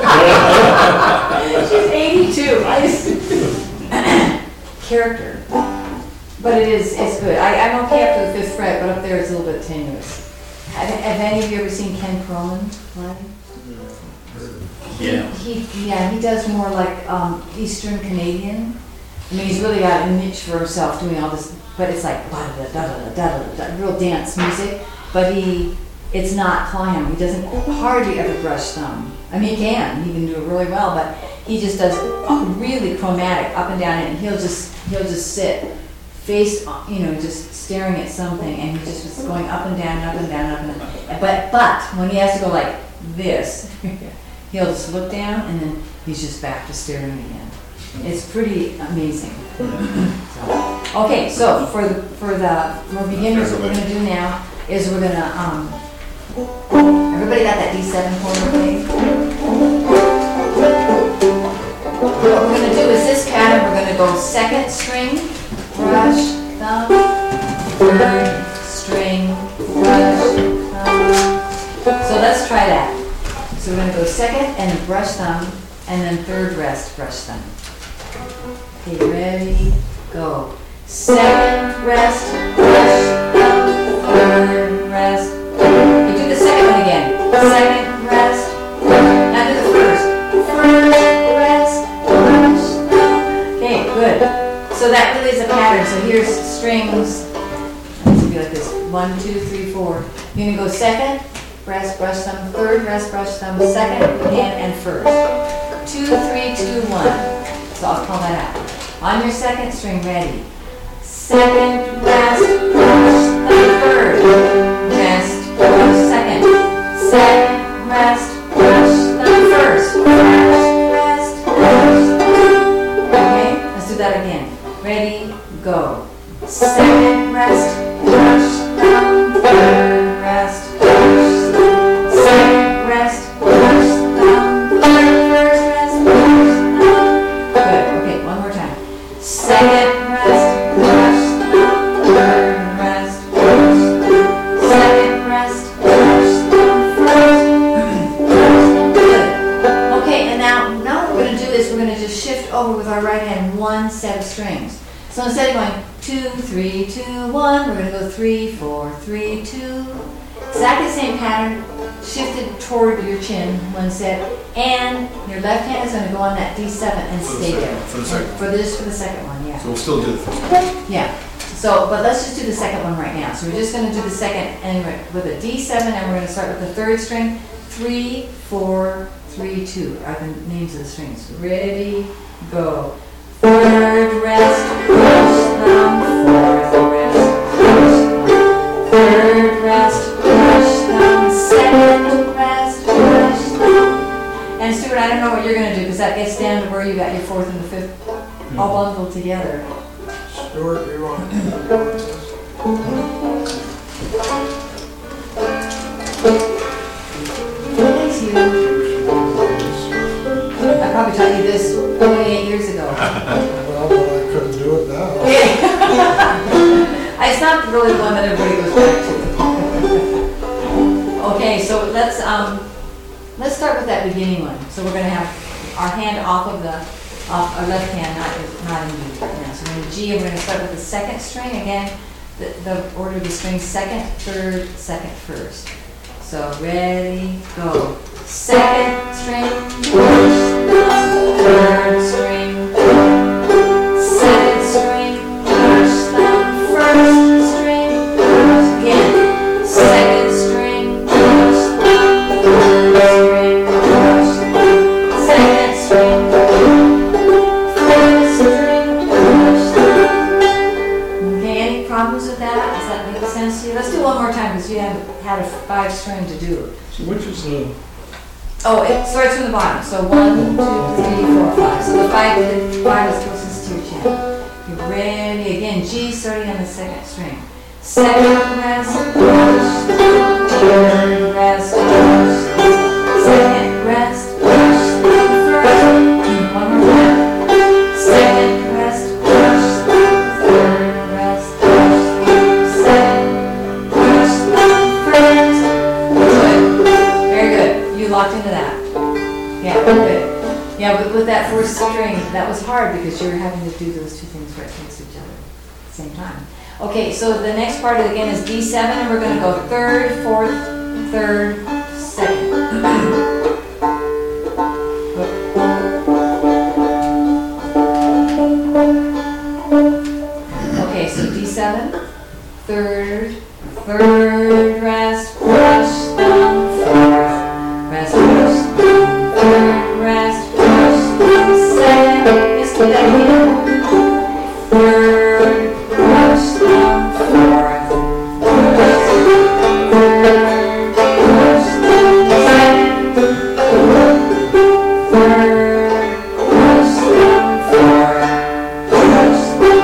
She's eighty-two. I just character. But it is, it's good. I, I'm okay up to the fifth fret, but up there it's a little bit tenuous. Have, have any of you ever seen Ken Perlman live? Yeah. He, yeah, he does more like um, Eastern Canadian. I mean, he's really got a niche for himself doing all this, but it's like da da da da da da, real dance music. But he, it's not climb. He doesn't hardly ever brush thumb. I mean, he can, he can do it really well, but he just does really chromatic up and down, and he'll just he'll just sit face, you know, just staring at something, and he just was going up and down, up and down, up and down. But but when he has to go like this, he'll just look down, and then he's just back to staring again. It's pretty amazing. So, okay, so for the for the for beginners, what we're gonna do now is we're gonna um. Everybody got that D seven chord, okay? What we're gonna do is this pattern. We're gonna go second string, brush, thumb, third string, brush, thumb. So let's try that. So we're gonna go second and brush thumb, and then third rest, brush thumb. Okay, ready, go. Second rest, brush, thumb, third rest. You do the second one again. Second rest, now do the first. First rest, brush, thumb. Okay, good. So that really is a pattern. So here's strings. This will be like this. One, two, three, four. You're gonna go second, rest, brush thumb, third rest, brush thumb, second again, and first. Two, three, two, one. So I'll call that out. On your second string, ready. Second, rest, brush, thumb, third. Rest, brush, second. Second, rest, brush, thumb, first. So instead of going two, three, two, one, we're gonna go three, four, three, two. Exactly the same pattern, shifted toward your chin, one set, and your left hand is gonna go on that D seven and For the stay second- there. for the second For this, for the second one, yeah. So we'll still do the first one. Yeah, so, but let's just do the second one right now. So we're just gonna do the second, and we're- with a D seven, and we're gonna start with the third string. Three, four, three, two are the names of the strings. Ready, go. Third rest, push thumb, fourth rest, push thumb. Third rest, push thumb, second rest, push thumb. And Stuart, I don't know what you're gonna do, because that gets down to where you got your fourth and the fifth all bundled together. Stuart, do you want to do this? Thanks, you. I probably taught you this twenty-eight years ago. Well, but I couldn't do it now. It's not really one that everybody goes back to. Okay, so let's, um, let's start with that beginning one. So we're gonna have our hand off of the, off our left hand, not, not in G right now. So we're in G, and we're gonna start with the second string. Again, the, the order of the strings, second, third, second, first. So ready, go. Second string, first, thumb, third string, second string, first, thumb, first string, first, again, second string, first, thumb, third string, first, second string, first string, first, thumb. Okay, any problems with that? Does that make sense to you? Let's do one more time, because you haven't had a five string to do. So which is the, Oh, it starts from the bottom. So one, two, three, four, five. So the five, the five is closest to your chin. You're ready. Again, G starting on the second string. Second rest, push, third rest, push, second rest, push, first. One more time. Second rest, push, third rest, push, second, push, first. Good. Very good. You locked into that. Yeah, good. Yeah, but with that first string, that was hard because you were having to do those two things right next to each other at the same time. Okay, so the next part again is D seven, and we're going to go third, fourth, third, second. Okay, so D seven, third, third rest, push, thumb, fourth, rest, push, thumb, third rest, push, thumb, second, let's do that again. Third, push, thumb, fourth, push, third, push, thumb, second, third, push, thumb, fourth, push,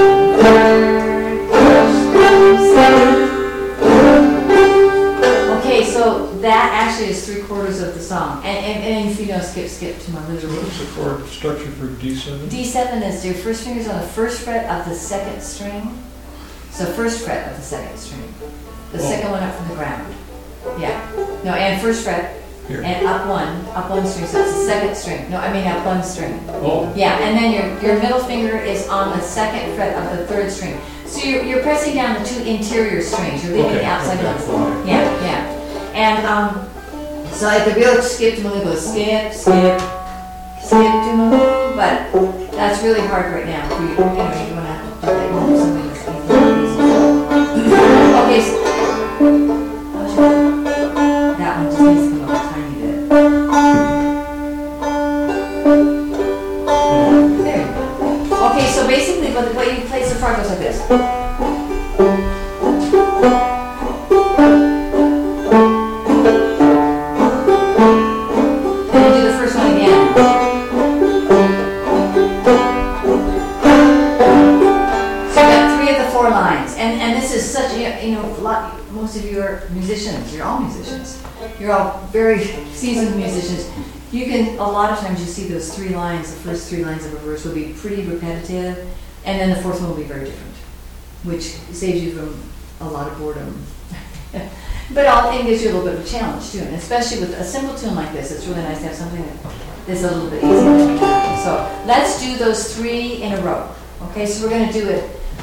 okay, so that actually is three quarters of the song. And, and, and if you know, skip, skip to my little. what's the chord structure for D seven? D seven is your first finger's on the first fret of the second string. So first fret of the second string. The Oh. second one up from the ground. Yeah. No, and first fret, Here. and up one, up one string, so it's the second string. No, I mean up one string. Oh, Yeah, and then your, your middle finger is on the second fret of the third string. So you're, you're pressing down the two interior strings, you're leaving the Okay, outside okay, ones. okay. Yeah, yeah. And, um, so at the real skip to move goes skip, skip, skip to move, but that's really hard right now. You, you know, you wanna have to do that, you want something that's easy. Okay, so, that one just needs to come up a tiny bit. There you go. Okay, so basically, what the way you play so far goes like this. Then you do the first one again. So you got three of the four lines, and and this is such a, you know, a lot. Most of you are musicians. You're all musicians. You're all very seasoned musicians. You can, a lot of times you see those three lines, the first three lines of a verse will be pretty repetitive, and then the fourth one will be very different, which saves you from a lot of boredom. But all, it gives you a little bit of a challenge too, and especially with a simple tune like this, it's really nice to have something that is a little bit easier. So let's do those three in a row. Okay, so we're going to do it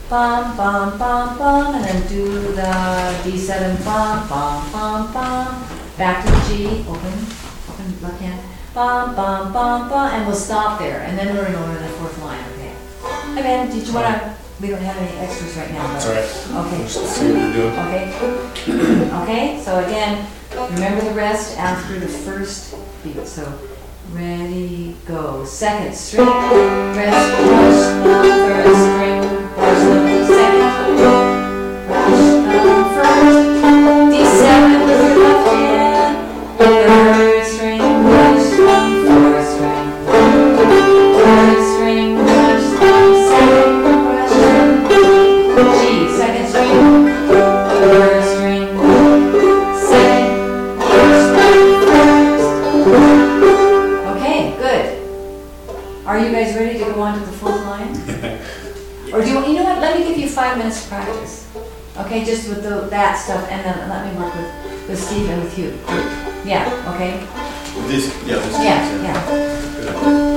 bum, bum, bum, bum, and then do the D seven, bum, bum, bum, bum, back to the G, open, open left hand, bum, bum, bum, bum, and we'll stop there, and then we're gonna go to the fourth line, okay? Hey Ben, did you wanna, we don't have any extras right now, but. That's all right. Okay. Just see what you're doing. Okay. Okay, so again, remember the rest after the first beat, so ready, go. Second string, rest, rush, thumb, third string, rush, thumb, second, rush, thumb, first, D seven with your left hand, third string, rush, thumb, fourth string, third string, rush, thumb, second, rush, thumb, G, second string, third string, second, rush, thumb, first. Okay, good. Are you guys ready to go on to the fourth line? Or do you, you know what, let me give you five minutes to practice. Okay, just with the, that stuff, and then let me work with, with Steve and with you. Yeah, okay? This, yeah, this. Yeah, yeah.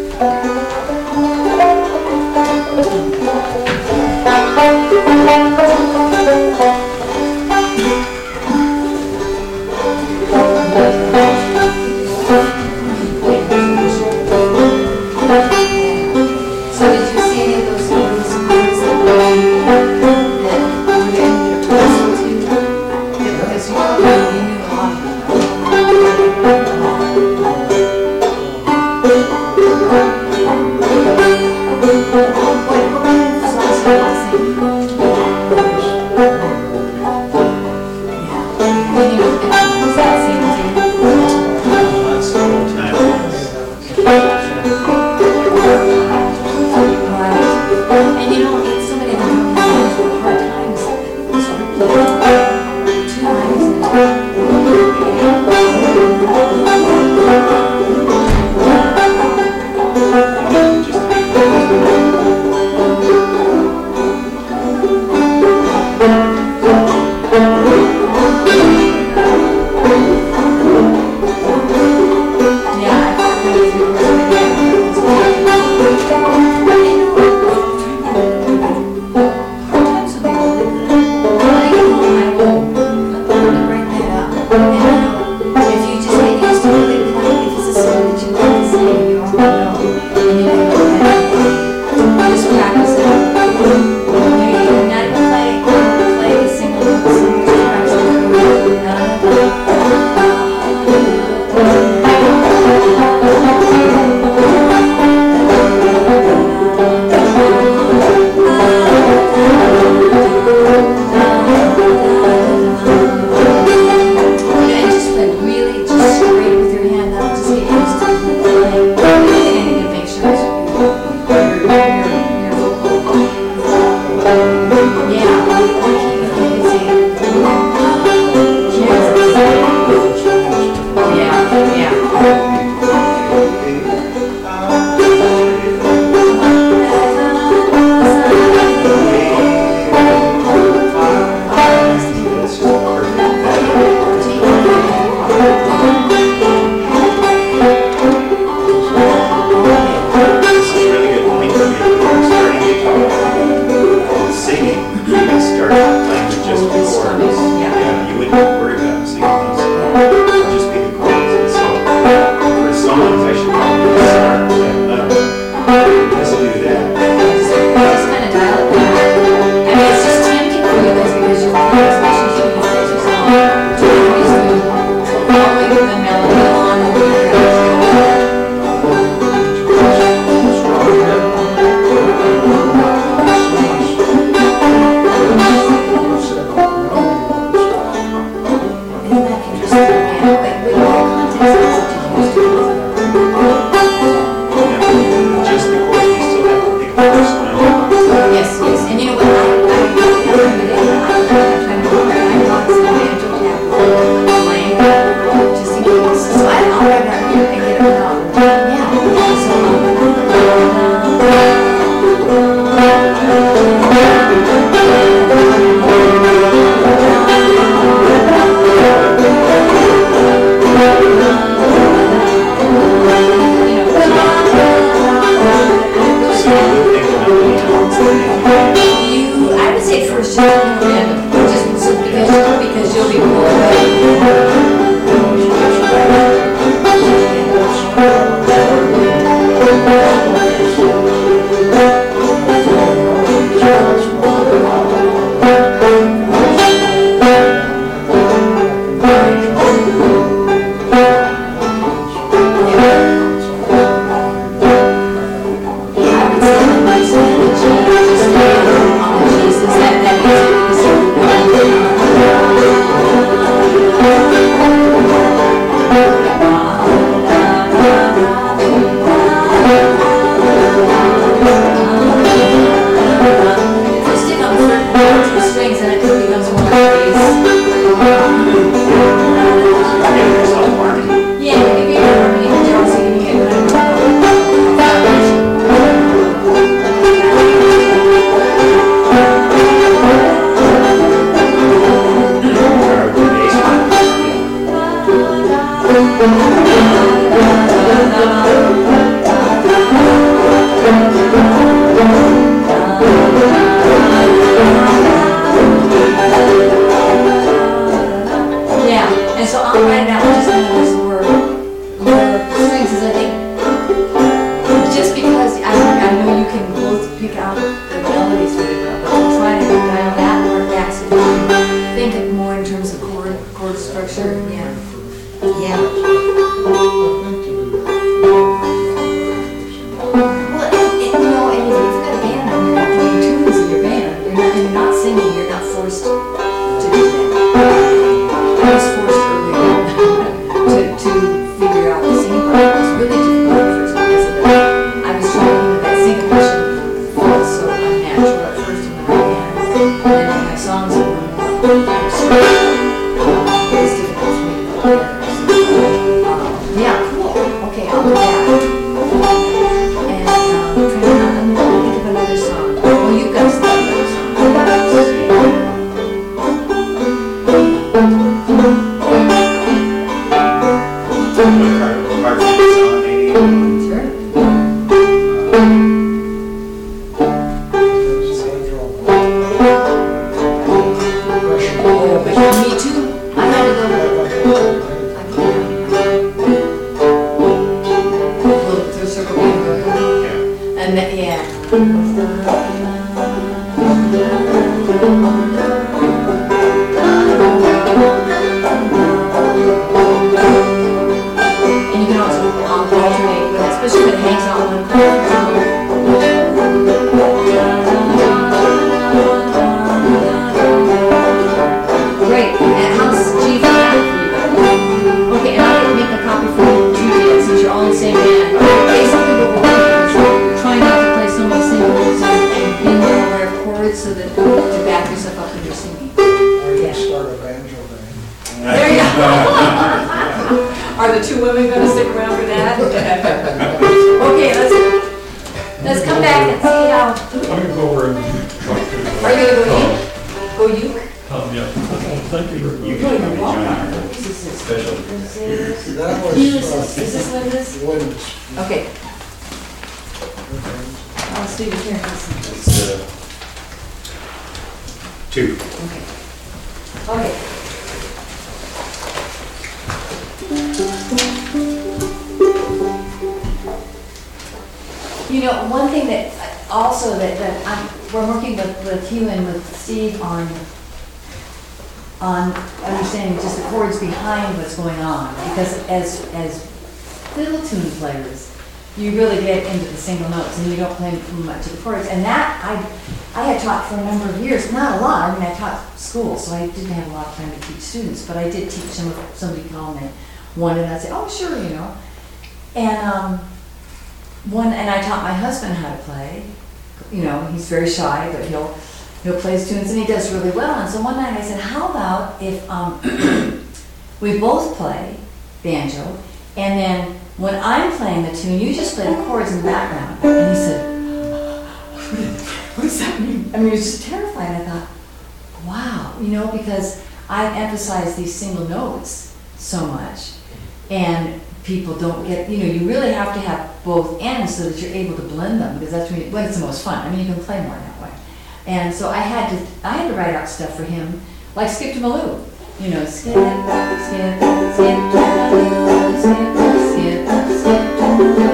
So did you see any of those those words that were in the proposal to? Because you probably knew a lot of them. What kind of songs do you all sing? Yeah. When you, is that same as you? That's the whole time. Right. And you know, it's so many of them have hard times sort of playing two lines. Yeah, I can't really do it again. Sometimes when I get home, I Yeah, and so I'll write it out just in those more, more strings, 'cause I think, just because I, I know you can both pick out the melodies really well, but we'll try to dial that part back so you can think it more in terms of chord, chord structure, yeah. Yeah. Well, it, it, you know, and if you've got a band and you're playing tunes in your band, you're not, and you're not singing, you're not forced to do that. I was forced early on to, to figure out the singing part. It was really difficult at first because of the, I was trying to, you know, that syncopation felt so unnatural at first in my band. And then my songs were more, so, um, it was difficult for me to put together. So, um, yeah, cool. Okay, I'll do that. And, um, I'm trying to, I'm gonna think of another song. Well, you've got to start another song. Sure. Oh, but me too. I had to go. I can't. Little through circle being broken. And then, yeah. And you can also um, alternate with that, especially when it hangs on one chord. Great. And how's G flat for you guys? Okay, and I can make a copy for you too, since you're all in the same band. Basically, what we're doing is trying not to play so many singles and and being more aware of chords so that to back yourself up when you're singing. Or you start a banjo band. There you go. Are the two women going to stick around for that? Okay, let's let's come back and see how. I'm gonna go over and talk to. Are you going to go uke? Go uke? Um, yeah. Okay. Thank you very You much. can come and join our This is this. special. This is. That was, Who is this? Is this uh, Linda's? Linda's. Okay, I'll see you here. It's, uh, two. Okay. Okay. You know, one thing that also that, that I'm, we're working with, with you and with Steve on, on understanding just the chords behind what's going on. Because as, as fiddle tune players, you really get into the single notes and you don't play much of the chords. And that, I, I had taught for a number of years, not a lot, I mean, I taught school, so I didn't have a lot of time to teach students, but I did teach some, somebody called me one and I'd say, oh, sure, you know. And, um, one, and I taught my husband how to play. You know, he's very shy, but he'll, he'll play his tunes and he does really well. And so one night I said, how about if, um, we both play banjo, and then when I'm playing the tune, you just play the chords in the background. And he said, what does that mean? I mean, he was just terrified. I thought, wow, you know, because I emphasize these single notes so much, and people don't get, you know, you really have to have both ends so that you're able to blend them, because that's when, you, when it's the most fun. I mean, you can play more that way. And so I had to, I had to write out stuff for him, like Skip to Maloo. You know, skip, skip, skip to Maloo, skip, skip, skip to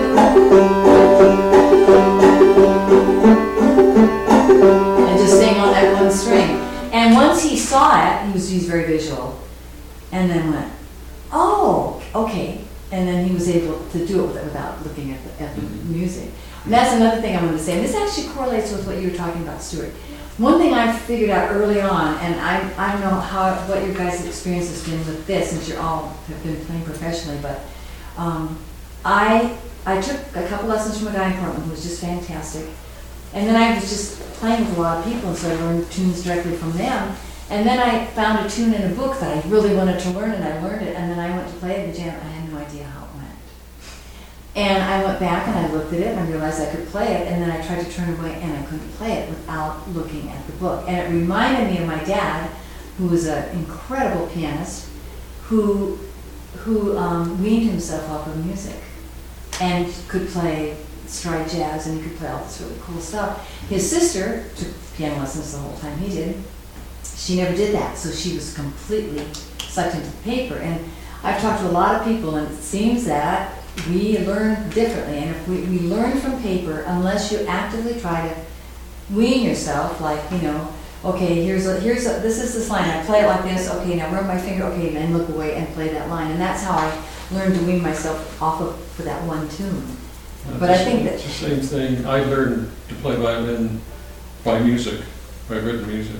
Maloo. And just sing on that one string. And once he saw it, he was, he's very visual, and then went, oh, okay. And then he was able to do it with- without looking at the, at the music. And that's another thing I wanted to say, and this actually correlates with what you were talking about, Stuart. One thing I figured out early on, and I, I don't know how, what your guys' experience has been with this, since you all have been playing professionally, but um, I, I took a couple lessons from a guy in Portland who was just fantastic. And then I was just playing with a lot of people, and so I learned tunes directly from them. And then I found a tune in a book that I really wanted to learn, and I learned it, and then I went to play it in the jam, and I had no idea how it went. And I went back and I looked at it, and I realized I could play it, and then I tried to turn away, and I couldn't play it without looking at the book. And it reminded me of my dad, who was an incredible pianist, who who um, weaned himself off of music and could play stride jazz and he could play all this really cool stuff. His sister took piano lessons the whole time he did. She never did that, so she was completely sucked into the paper. And I've talked to a lot of people, and it seems that we learn differently. And if we, we learn from paper, unless you actively try to wean yourself, like, you know, okay, here's a, here's a, this is this line, I play it like this, okay, now rub my finger, okay, and then look away and play that line. And that's how I learned to wean myself off of for that one tune. Uh, But I it's- think that- It's the same thing. I learned to play violin by music, by written music.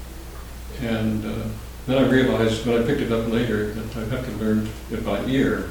And uh, then I realized when I picked it up later that I have to learn it by ear.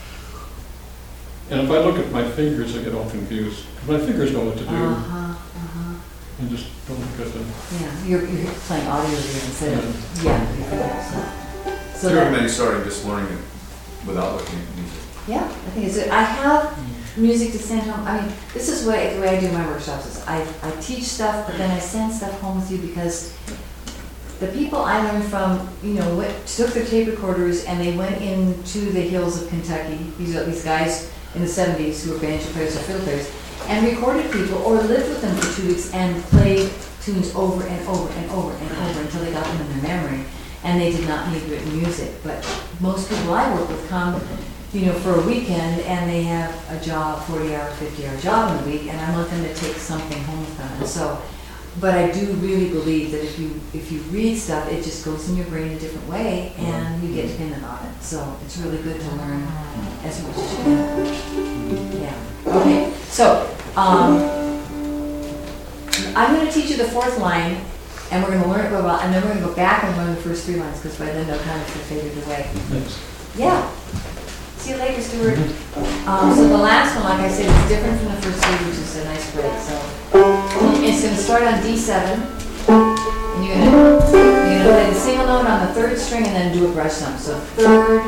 And if I look at my fingers, I get all confused. My fingers know what to do. Uh-huh, uh-huh. I just don't look at them. Yeah, you're, you're playing audio here instead of, yeah. So, so So you that- recommend starting just learning it without looking at music? Yeah, I think it's good. I have music to send home. I mean, this is way, the way I do my workshops is I, I teach stuff, but then I send stuff home with you because the people I learned from, you know, went, took their tape recorders and they went into the hills of Kentucky. These are these guys in the seventies who were banjo players or fiddle players, and recorded people or lived with them for two weeks and played tunes over and over and over and over until they got them in their memory. And they did not need written music. But most people I work with come, you know, for a weekend and they have a job, forty hour, fifty hour job in the week, and I want them to take something home with them. And so, but I do really believe that if you if you read stuff, it just goes in your brain a different way and you get dependent on it. So it's really good to learn as much as you can. Yeah. Okay. So um, I'm going to teach you the fourth line, and we're going to learn it about, and then we're going to go back and learn the first three lines because by then they'll kind of faded away. Thanks. Yeah. See you later, Stuart. Um, so the last one, like I said, is different from the first three, which is a nice break. So it's going to start on D seven, and you're going to you're going to play the single note on the third string, and then do a brush thumb. So third,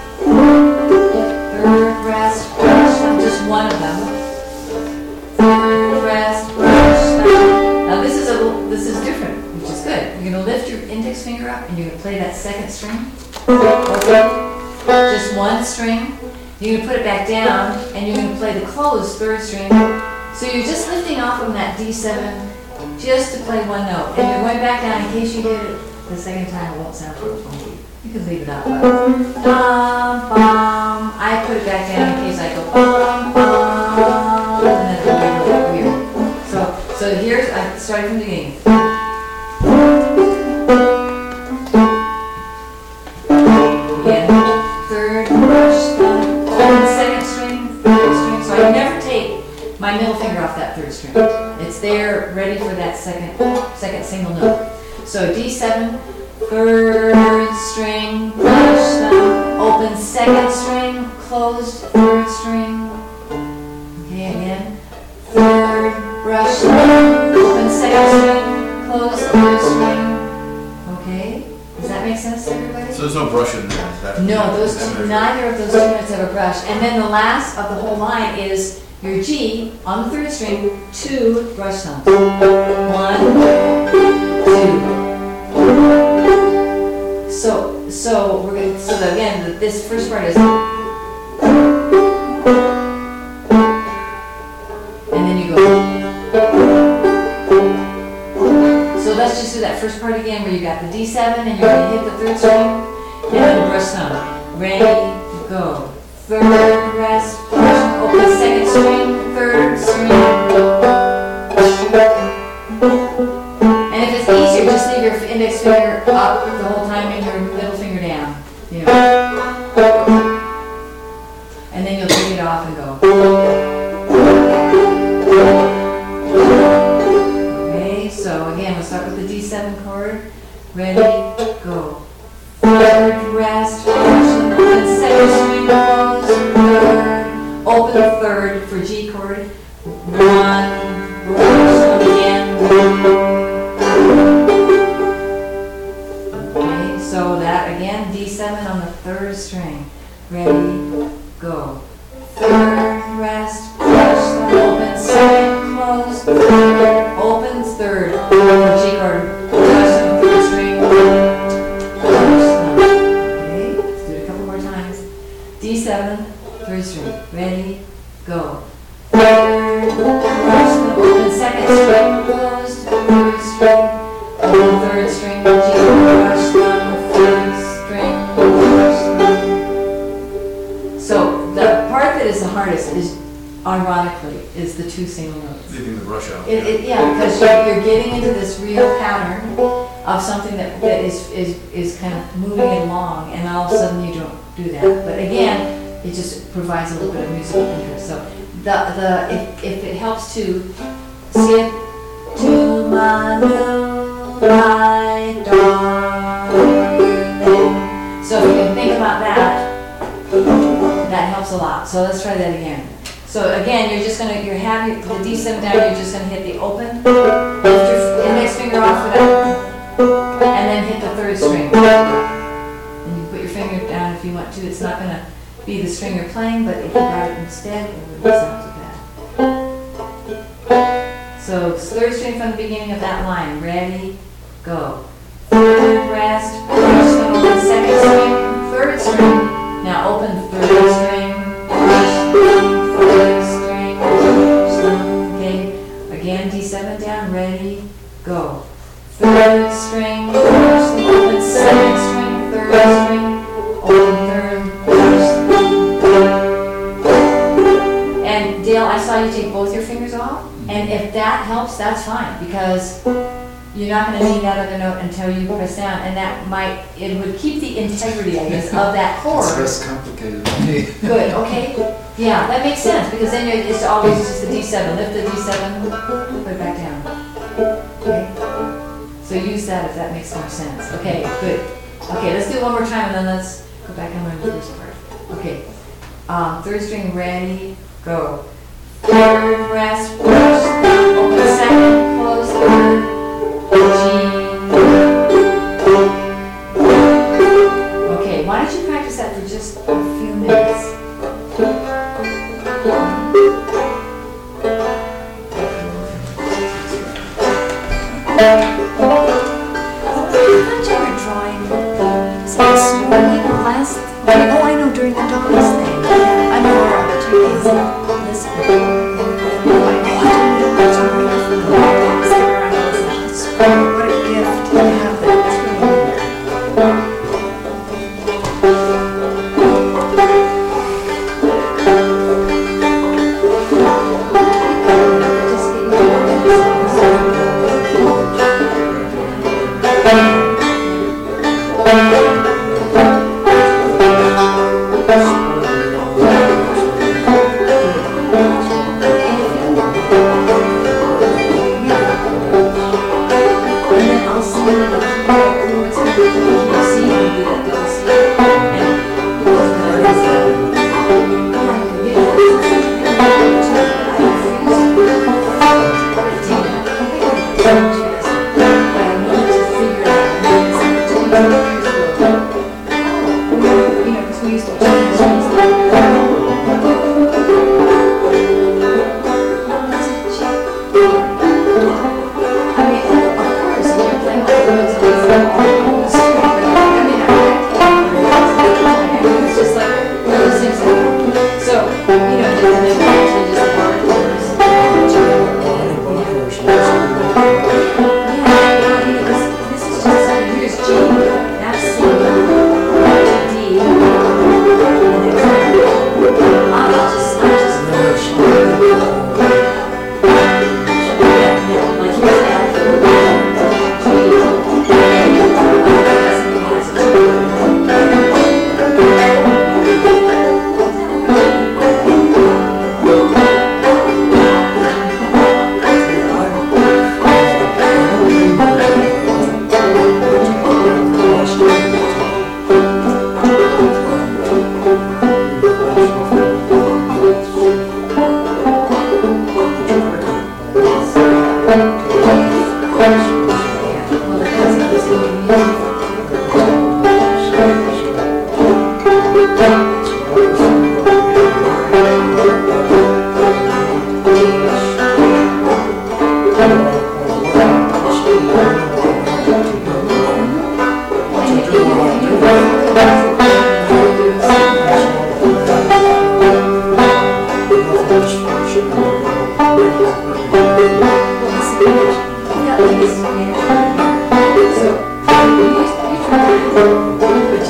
third, rest, brush thumb, just one of them. Third, rest, brush thumb. Now this is a little, this is different, which is good. You're going to lift your index finger up, and you're going to play that second string. Okay. Just one string. You're going to put it back down, and you're going to play the closed third string. So you're just lifting off from that D seven just to play one note. And you're going back down in case you hit it the second time, it won't sound so funky. You can leave it up. But bum, bum. I put it back down in case I go bum, bum, and then it'll be really weird. So, so here's, I'm starting from the beginning. My middle finger off that third string. It's there, ready for that second, second single note. So D seven, third string, brush thumb, open second string, closed third string. Okay, again. Third, brush thumb, open second string, closed third string. Okay, does that make sense to everybody? So there's no brush in there? Is that, No, those is that two, measured? neither of those two notes have a brush. And then the last of the whole line is your G on the third string, two brush thumbs. One, two. So, so we're going to, so that again, that this first part is, and then you go. So let's just do that first part again where you got the D seven and you're going to hit the third string, and then brush thumb. Ready, go. Third, rest, brush, open second string, third string. And if it's easier, just leave your index finger up the whole time and your middle finger down. You know. And then you'll take it off and go. Okay, so again, we'll start with the D seven chord. Ready, go. Third, rest, brush, open second string, close, third, open the third for G chord, one, brush again. Okay, so that again, D seven on the third string, ready, go. Third, rest, brush, open second, close, third, opens third for G chord, brush the third string. Okay, let's do it a couple more times. ready, go. Third, first, open second string, closed, third string, open third string, G, brush, thumb, third string, brush, thumb. So the part that is the hardest is, ironically, is the two single notes. Leaving the brush out. It, it, yeah, because you're, you're getting into this real pattern of something that, that is, is, is kind of moving it along, and all of a sudden you don't do that. But again, it just provides a little bit of musical interest. So the, the, if, if it helps to skip to my moonlight darling. So if you can think about that, that helps a lot. So let's try that again. So again, you're just gonna, you're having the D seven down, you're just gonna hit the open, lift your index finger off of that, and then hit the third string. And you put your finger down if you want to. It's not gonna be the string you're playing, but if you got it instead, it wouldn't sound too bad. So third string from the beginning of that line. Ready, go. Third, rest, first string, open second string, third string. Now open third string, first string, third string, first string. Okay. Again, D seven down. Ready, go. Third string, first string, open second string, third string, open third, first string. And Dale, I saw you take both your fingers off, and if that helps, that's fine, because you're not going to need that other note until you press down, and that might, it would keep the integrity, I guess, of that chord. It's less complicated than me. Good, okay. Yeah, that makes sense, because then you're, it's always just the D seven. Lift the D seven, put it back down. Okay? So use that if that makes more sense. Okay, good. Okay, let's do it one more time, and then let's go back and learn the first part. Okay. Um, third string, ready, go. Third, rest, first, open second, close third, G. Okay, why don't you practice that for just a few minutes? I thought you were drawing the, is it the snowing last, oh, I know, during the dogs thing. I know where I'm at, you guys listen. I know, I didn't know that's where we were from the dogs that were on those. What a gift to have that, it's really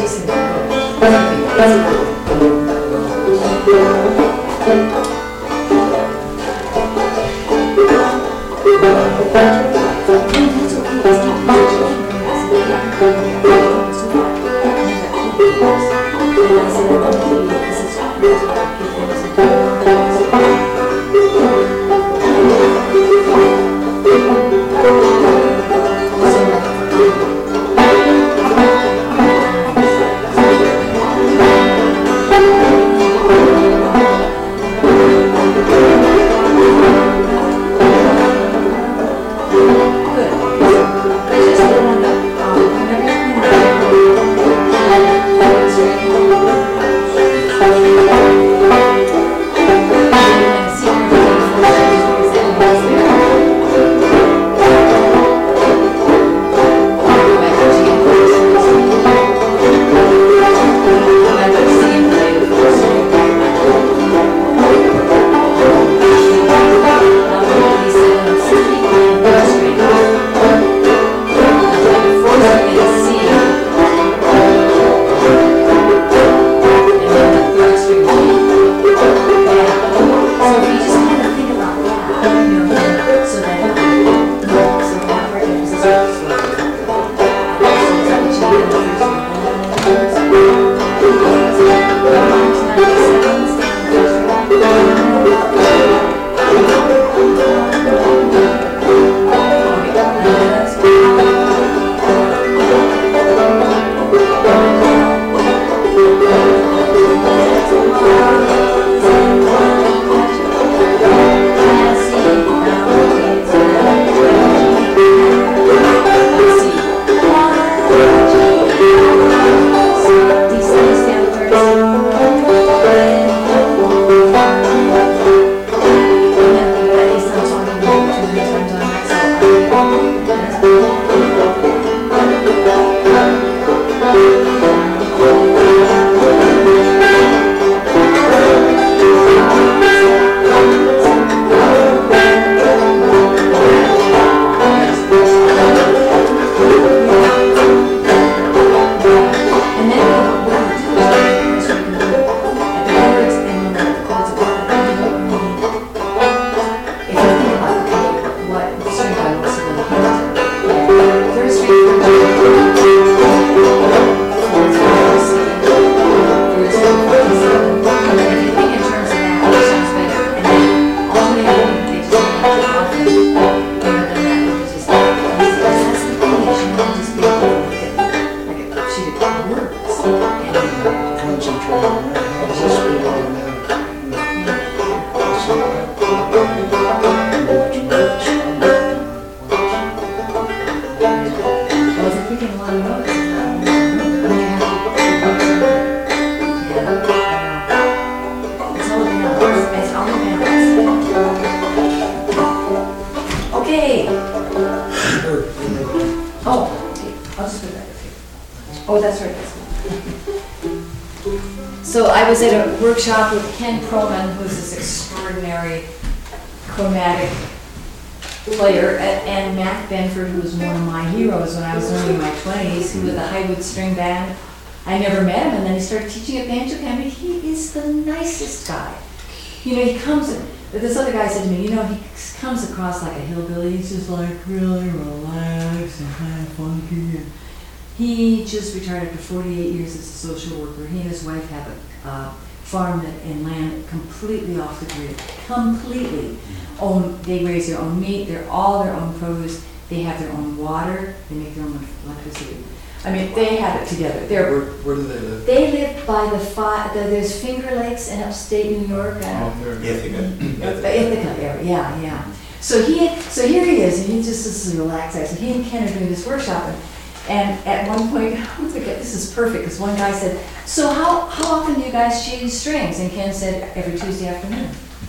Jason. So I was at a workshop with Ken Proman, who's this extraordinary chromatic player, and Mac Benford, who was one of my heroes when I was only in my twenties, who was the Highwood String Band. I never met him, and then he started teaching at banjo camp. He is the nicest guy. You know, he comes, and this other guy said to me, you know, he comes across like a hillbilly. He's just like really relaxed and kind of funky. And he just retired after forty-eight years as a social worker. He and his wife have a uh, farm that, and land completely off the grid. Completely. Own, they raise their own meat, they're all their own produce, they have their own water, they make their own electricity. I mean, they have it together. They're, Where, where do they live? they live by the, fi- the there's Finger Lakes in upstate New York. Uh, Ithaca. Ithaca area, yeah, yeah. So he, so here he is, and he just this is relaxed. So he and Ken are doing this workshop, and, and at one point, I forget, this is perfect, because one guy said, so how, how often do you guys change strings? And Ken said, every Tuesday afternoon.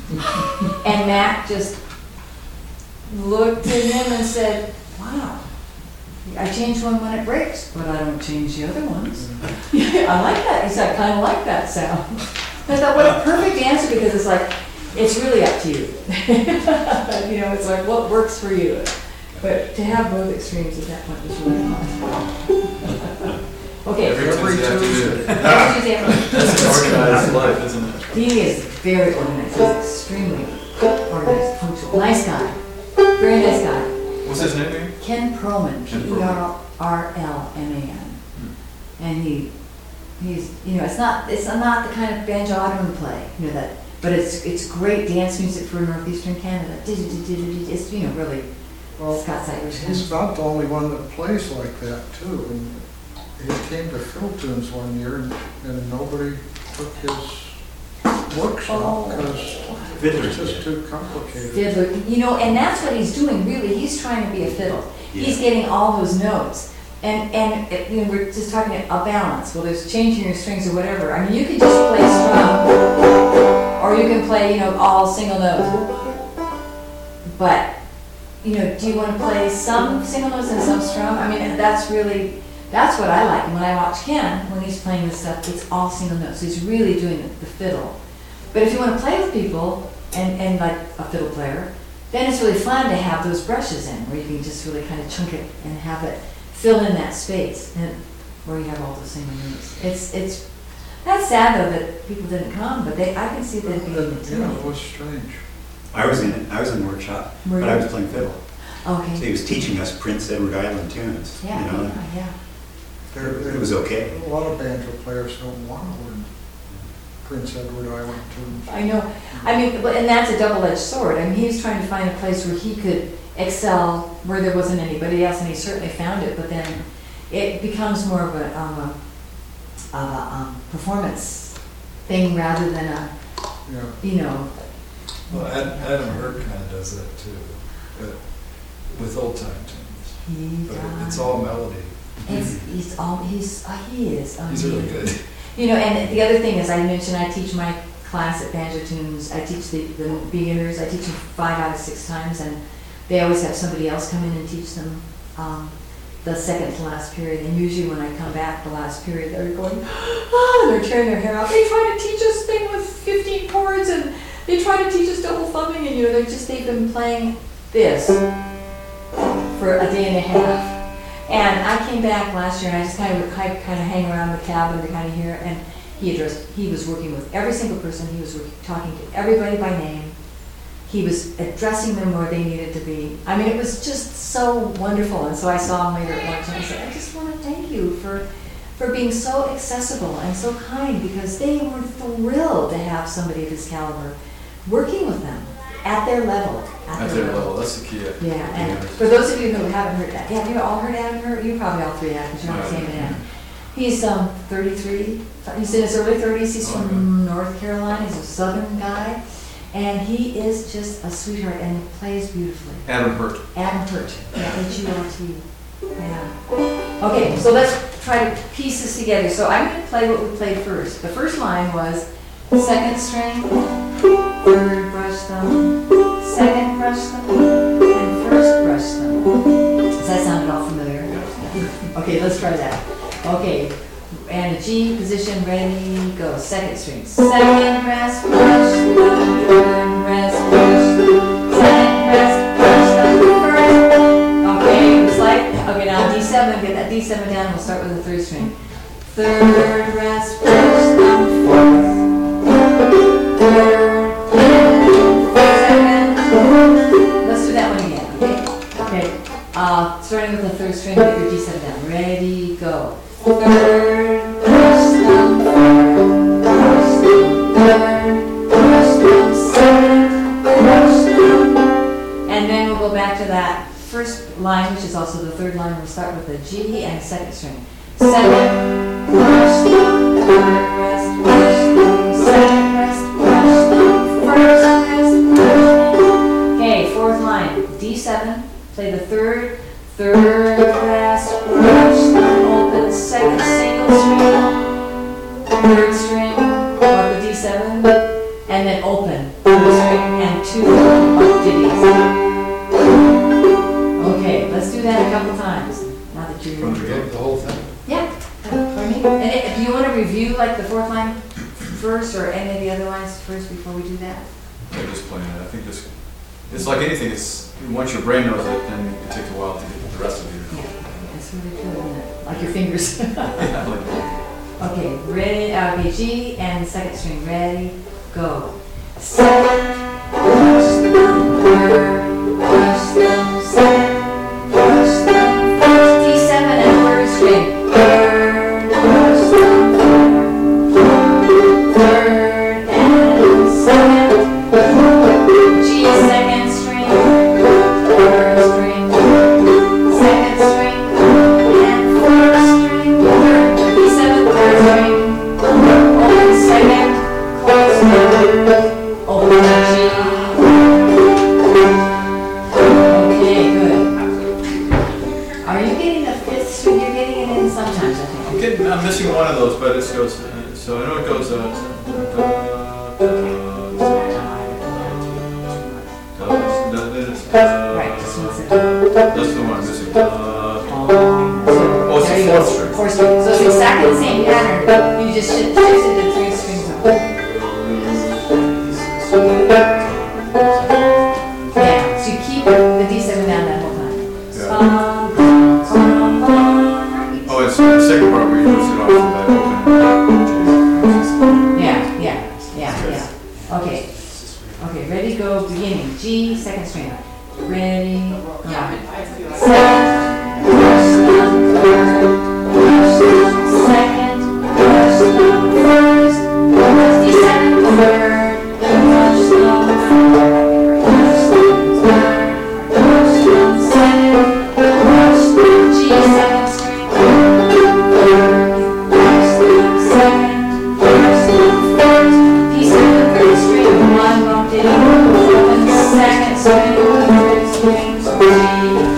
And Mac just looked at him and said, wow, I change one when it breaks, but I don't change the other ones. I like that. He said, I kind of like that sound. I thought, what a perfect answer, because it's like, it's really up to you. You know, it's like, what works for you? But to have both extremes at that point was really fun. Okay. Every Tuesday afternoon. Every Tuesday afternoon. That's an organized life, isn't it? He is very organized, he's extremely organized, punctual, nice guy, very nice guy. What's his name? Ken Perlman, Ken P E R R L M A N. And he, he's, you know, it's not, it's not the kind of banjo I want to play, you know, that, but it's, it's great dance music for Northeastern Canada. It's, you know, really Scots Irish. He's not the only one that plays like that too. And he came to Fiddle Tunes one year and, and nobody took his workshop because it's just too complicated. Fiddler, you know, and that's what he's doing, really. He's trying to be a fiddle. He's getting all those notes. And, and it- you know, we're just talking a balance. Well, there's changing your strings or whatever. I mean, you could just play strum, or you can play, you know, all single notes. But, you know, do you want to play some single notes and some strum? I mean, that's really, that's what I like. And when I watch Ken, when he's playing this stuff, it's all single notes. So he's really doing the fiddle. But if you want to play with people, and, and like a fiddle player, then it's really fun to have those brushes in, where you can just really kind of chunk it and have it fill in that space, and where you have all those single notes. It's, it's, that's sad though that people didn't come, but they, I can see them being Yeah, it intimidated. was strange. I was in, I was in workshop, Were but I you? was playing fiddle. So Okay, he was teaching us Prince Edward Island tunes, you yeah, know, yeah, yeah. There, it was okay. A lot of banjo players don't want to learn Prince Edward Island tunes. I know. I mean, but- and that's a double-edged sword. I mean, he was trying to find a place where he could excel where there wasn't anybody else, and he certainly found it. But then it becomes more of a, um, a, of a um, performance thing rather than a, Yeah. you know. Well, Ad- Adam Hurt kind of does that too, but with old time tunes. He But does. it's all melody. It's, he's all he's uh, he is. He's really amazing. good. You know, and the other thing is, I mentioned I teach my class at Banjo Tunes. I teach the, the beginners. I teach them five out of six times, and they always have somebody else come in and teach them um, the second to last period. And usually, when I come back the last period, they're going, ah, and they're tearing their hair out. They try to teach us thing with fifteen chords, and they try to teach us double thumbing, and you know, they're just they've been playing this for a day and a half. And I came back last year, and I just kind of, kind of hang around the cabin to kind of hear, and he addressed, he was working with every single person, he was working, talking to everybody by name. He was addressing them where they needed to be. I mean, it was just so wonderful, and so I saw him later at lunch, and I said, I just want to thank you for, for being so accessible and so kind, because they were thrilled to have somebody of his caliber working with them at their level. At their level, that's the key. Yeah, and for those of you who haven't heard that, have you all heard Adam Hurt? You probably all three have, because you're on the same band. He's um, thirty-three, he's in his early thirties, he's from North Carolina, he's a southern guy, and he is just a sweetheart and plays beautifully. Adam Hurt. Adam Hurt, yeah, H U R T, yeah. Okay, so let's try to piece this together. So I'm going to play what we played first. The first line was second string, third brush thumb, second brush thumb, and first brush thumb. Does that sound at all familiar? Okay, let's try that. Okay, and a G position, ready, go. Second string. Second rest, brush thumb, third rest, brush thumb, second rest, brush thumb, first. Okay, it's like, okay, now D seven, get that D seven down, and we'll start with the third string. Third rest, brush thumb, fourth. Third, second. Let's do that one again, okay? Okay, uh, starting with the third string, get your D seven down. Ready, go. Third, brush thumb, fourth, brush thumb, third, brush thumb, second, brush thumb. And then we'll go back to that first line, which is also the third line. We'll start with the G and second string. Second, brush thumb, third rest, brush thumb, second rest, brush thumb, first rest, brush thumb. Okay, fourth line, D seven, play the third, third rest, brush thumb, open, second single string, third string, of the D seven, and then open, third string, and two of ditties. Okay, let's do that a couple times, now that you're... From the beginning, the whole thing. Yeah, for me. And it- do you want to review like the fourth line first, or any of the other lines first before we do that? Yeah, just playing it. I think this, it's like anything, it's, once your brain knows it, then it takes a while to get the rest of it. Yeah, it's really cool, isn't it? like your fingers. Yeah, like- Okay, ready, uh, okay, G and the second string, ready, go. Second, push them, third, push them, second, push them, first, D seven and third string, third, push them, third and second, G second string, third string, second string, and first string, third, D seven, third string, open second, close third, open G. Okay, good. Are you getting the fifth string? You're getting it in sometimes, I think. I'm getting, I'm missing one of those, but it goes, uh, so I know it goes, uh, Right, this one's it. that's the one I'm missing. Uh, Oh, it's there the you go. fourth string. Fourth string. So it's exactly the same pattern. You just shift, shifted the three strings up. Yeah, so you keep the D seven down that whole time. Yeah. Bum, bum, bum. Oh, it's the second part where you push it off of that open. Yeah, yeah, yeah, yeah. Okay. Okay, ready, go, beginning. G, second string. Ready, go. Second, push them, third, push them, second, push them, first, push D seven, third, push them, push them, third, push them, second, push them, G, second string, third, push them, second, push them, first, D seven, third string, one, bump, diddy, open, second string, third string, G.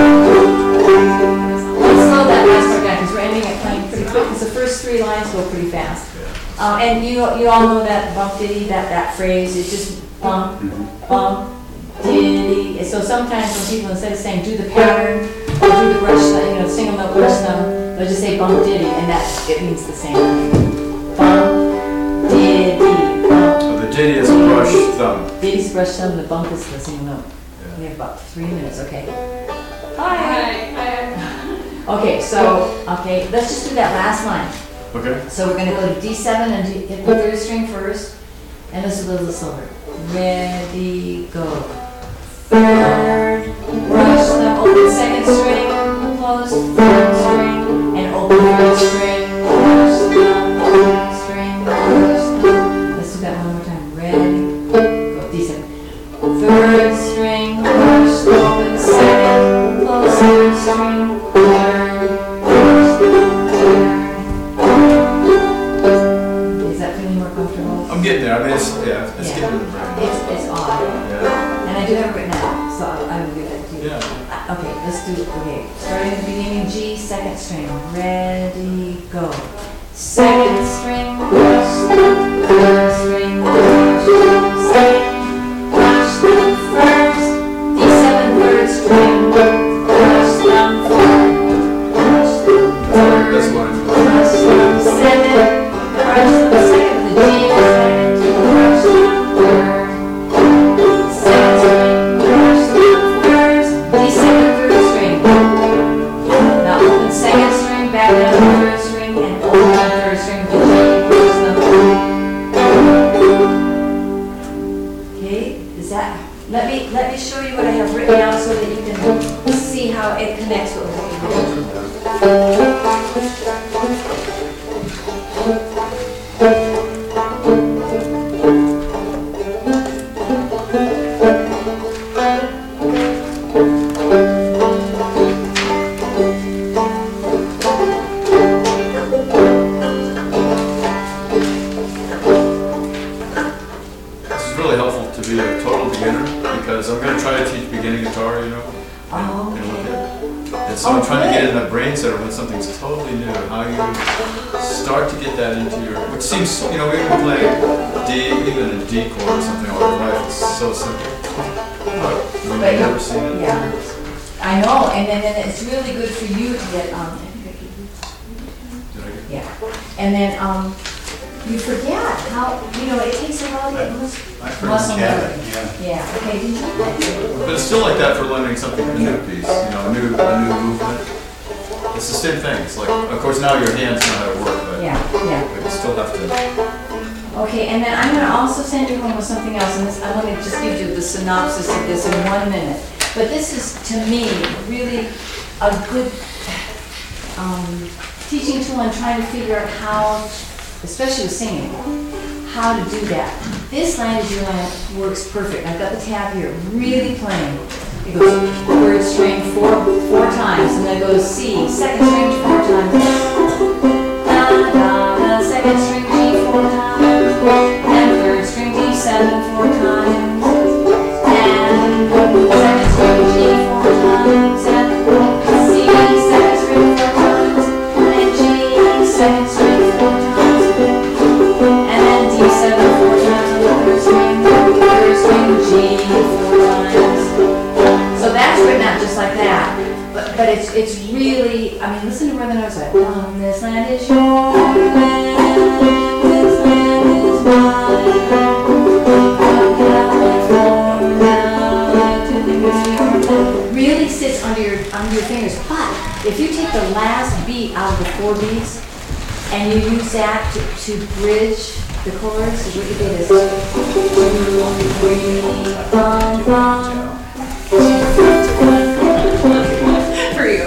Let's slow that last part down, because we're ending it playing pretty quick, because the first three lines go pretty fast. Um, and you, you all know that bump diddy, that, that phrase, it's just bump, bump, diddy. So sometimes when people, instead of saying do the pattern, or do the brush, you know, single note brush thumb, they'll just say bump diddy, and that, it means the same thing. Bump, diddy, bump. So the ditty is a brush thumb. Diddy's brush thumb, the bump is the single note. Yeah. We have about three minutes, okay. Hi. Okay, so, okay, let's just do that last line. Okay. So we're gonna go to D seven and do- hit the third string first, and this is a little slower. Ready, go. Third, brush them, open second string, close third string, and open third string, brush them, open string, brush them. Let's do that one more time. Ready, go, D seven. Third string, brush them, open second, close third string, third, brush them, third. Is that feeling more comfortable? I'm getting there. I mean, it's, yeah, it's Yeah. getting to the brain. It's, it's odd. Yeah. And I do have it written out, so I I will do that too. Yeah. Uh, Okay, let's do, okay, starting at the beginning, G, second string, ready, go. Second string, brush them, third string, brush them, second, brush them, first, D seven, third string, brush them, fourth, brush them, third, That's what I'm doing. brush them, second, brush them, second, the G, second, brush them, third, second string, brush them, first, D seven, third string. Now open second string, back down to third string, and open third string to G, brush them. Okay, is that, let me, let me show you what I have written out so that you can see how it connects with what we're doing. This is really helpful to be a total beginner because I'm going to try to teach beginning guitar, you know. Oh, and, okay. and, and so I'm trying to get in that brain center when something's totally new. How you start to get that into your, which seems, you know, we've been playing D, even a D chord or something all our life. It's so simple. But we've But you- never seen it. Yeah, I know, and then, then it's really good for you to get, um, Did I get- yeah, and then, um, you forget how, you know, it takes a while to get mus- I've heard muscle Cabot, memory. yeah. Yeah, okay, did you? But it's still like that for learning something, a new piece, you know, a new, a new movement. it's the same thing. It's like, of course, now your hands know how to work, but Yeah, yeah. but you still have to. Okay, and then I'm gonna also send you home with something else, and this, I'm gonna just give you the synopsis of this in one minute. But this is, to me, really a good um, teaching tool and trying to figure out how, especially with singing, how to do that. This Land Is Your Land works perfect. I've got the tab here, really playing. It goes third string four four times, and then it goes C, second string four times. Da, da, da, second string G four times, and third string D seven four times, and second string G four times, and C, second string four times, and G, second string four times, and then D seven four times on the third string, third string G four times. So that's written out just like that, but but it's it's really, I mean, listen to where the notes are. Um, this land is your land, this land is mine. California, really sits under your under your fingers. But if you take the last beat out of the four beats and you use that to, to bridge the chorus, so what you did is two, three, bum, bum. For you.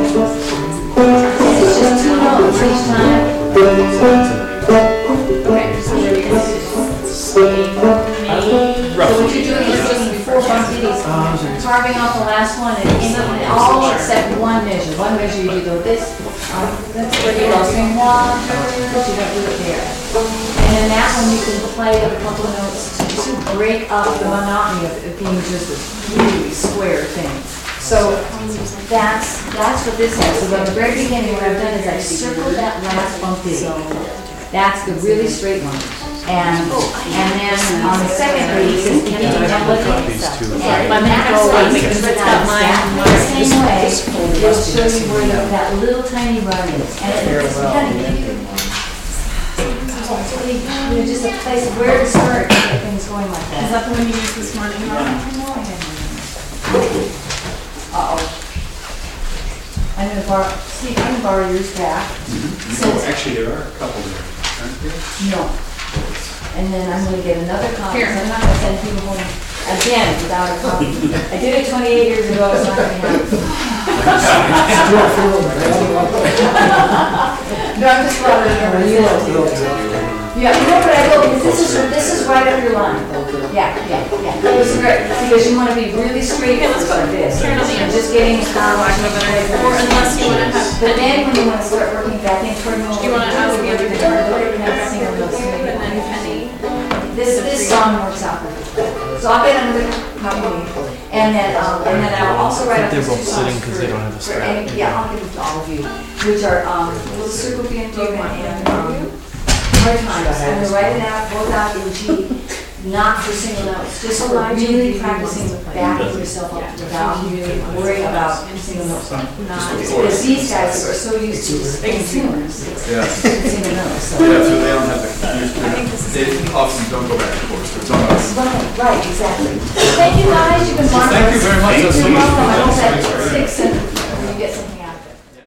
It's just two notes each time. Okay, so there we go. So what you're doing is taking four bump ditties, carving off the last one, and in in all except one measure. One measure you do this, um, that's where you go string one, but you don't do it there. And in that one you can play a couple of notes to, to break up the monotony of it being just this really square thing. So that's that's what this is. So at the very beginning, what I've done is I've circled that last bump ditty. That's the really straight one. And and then on the second beat, it says beginning melody. And my macro is got my same way. It'll show you where the, that little tiny run is. And it's kind of give you, you know, just a place where to start to get things going like that. Is that the one you used this morning? I know I had one. Uh-oh. I'm gonna borrow, see, I'm gonna borrow yours back. Oh, actually, there are a couple there, aren't there? No. And then I'm gonna get another copy, so I'm not gonna send people home again without a copy. I did it twenty-eight years ago, it's not gonna happen. No, I'm just letting you know. Yeah, you know what I will, because this is, this is right up your line. Yeah, yeah, yeah. This is great, because you wanna be really straight like this. And just getting, um, Or unless you want to have. but then when you wanna start working back in toward more. Do you want to ask the other This, Penny? this song works out perfectly. So I'll get another copy, and then, um, and then I'll also write up They're these two both songs sitting 'cause for- they don't have a for strap. any- Yeah, I'll give it to all of you, which are, um, Little Circle Being Broken and, um, Hard Times. I'm gonna write it out, both out in G, not for single notes, just for really practicing backing yourself up without really worrying about single notes. Because these guys are so used to big tunes, Yeah. single notes, so. Yeah, so they don't have the, they often don't go back and forth. It's on us. Right, right, exactly. Thank you guys, you've been marvelous. Thank you very much. You're That's so welcome, much. I hope that Thanks. sticks and you get something.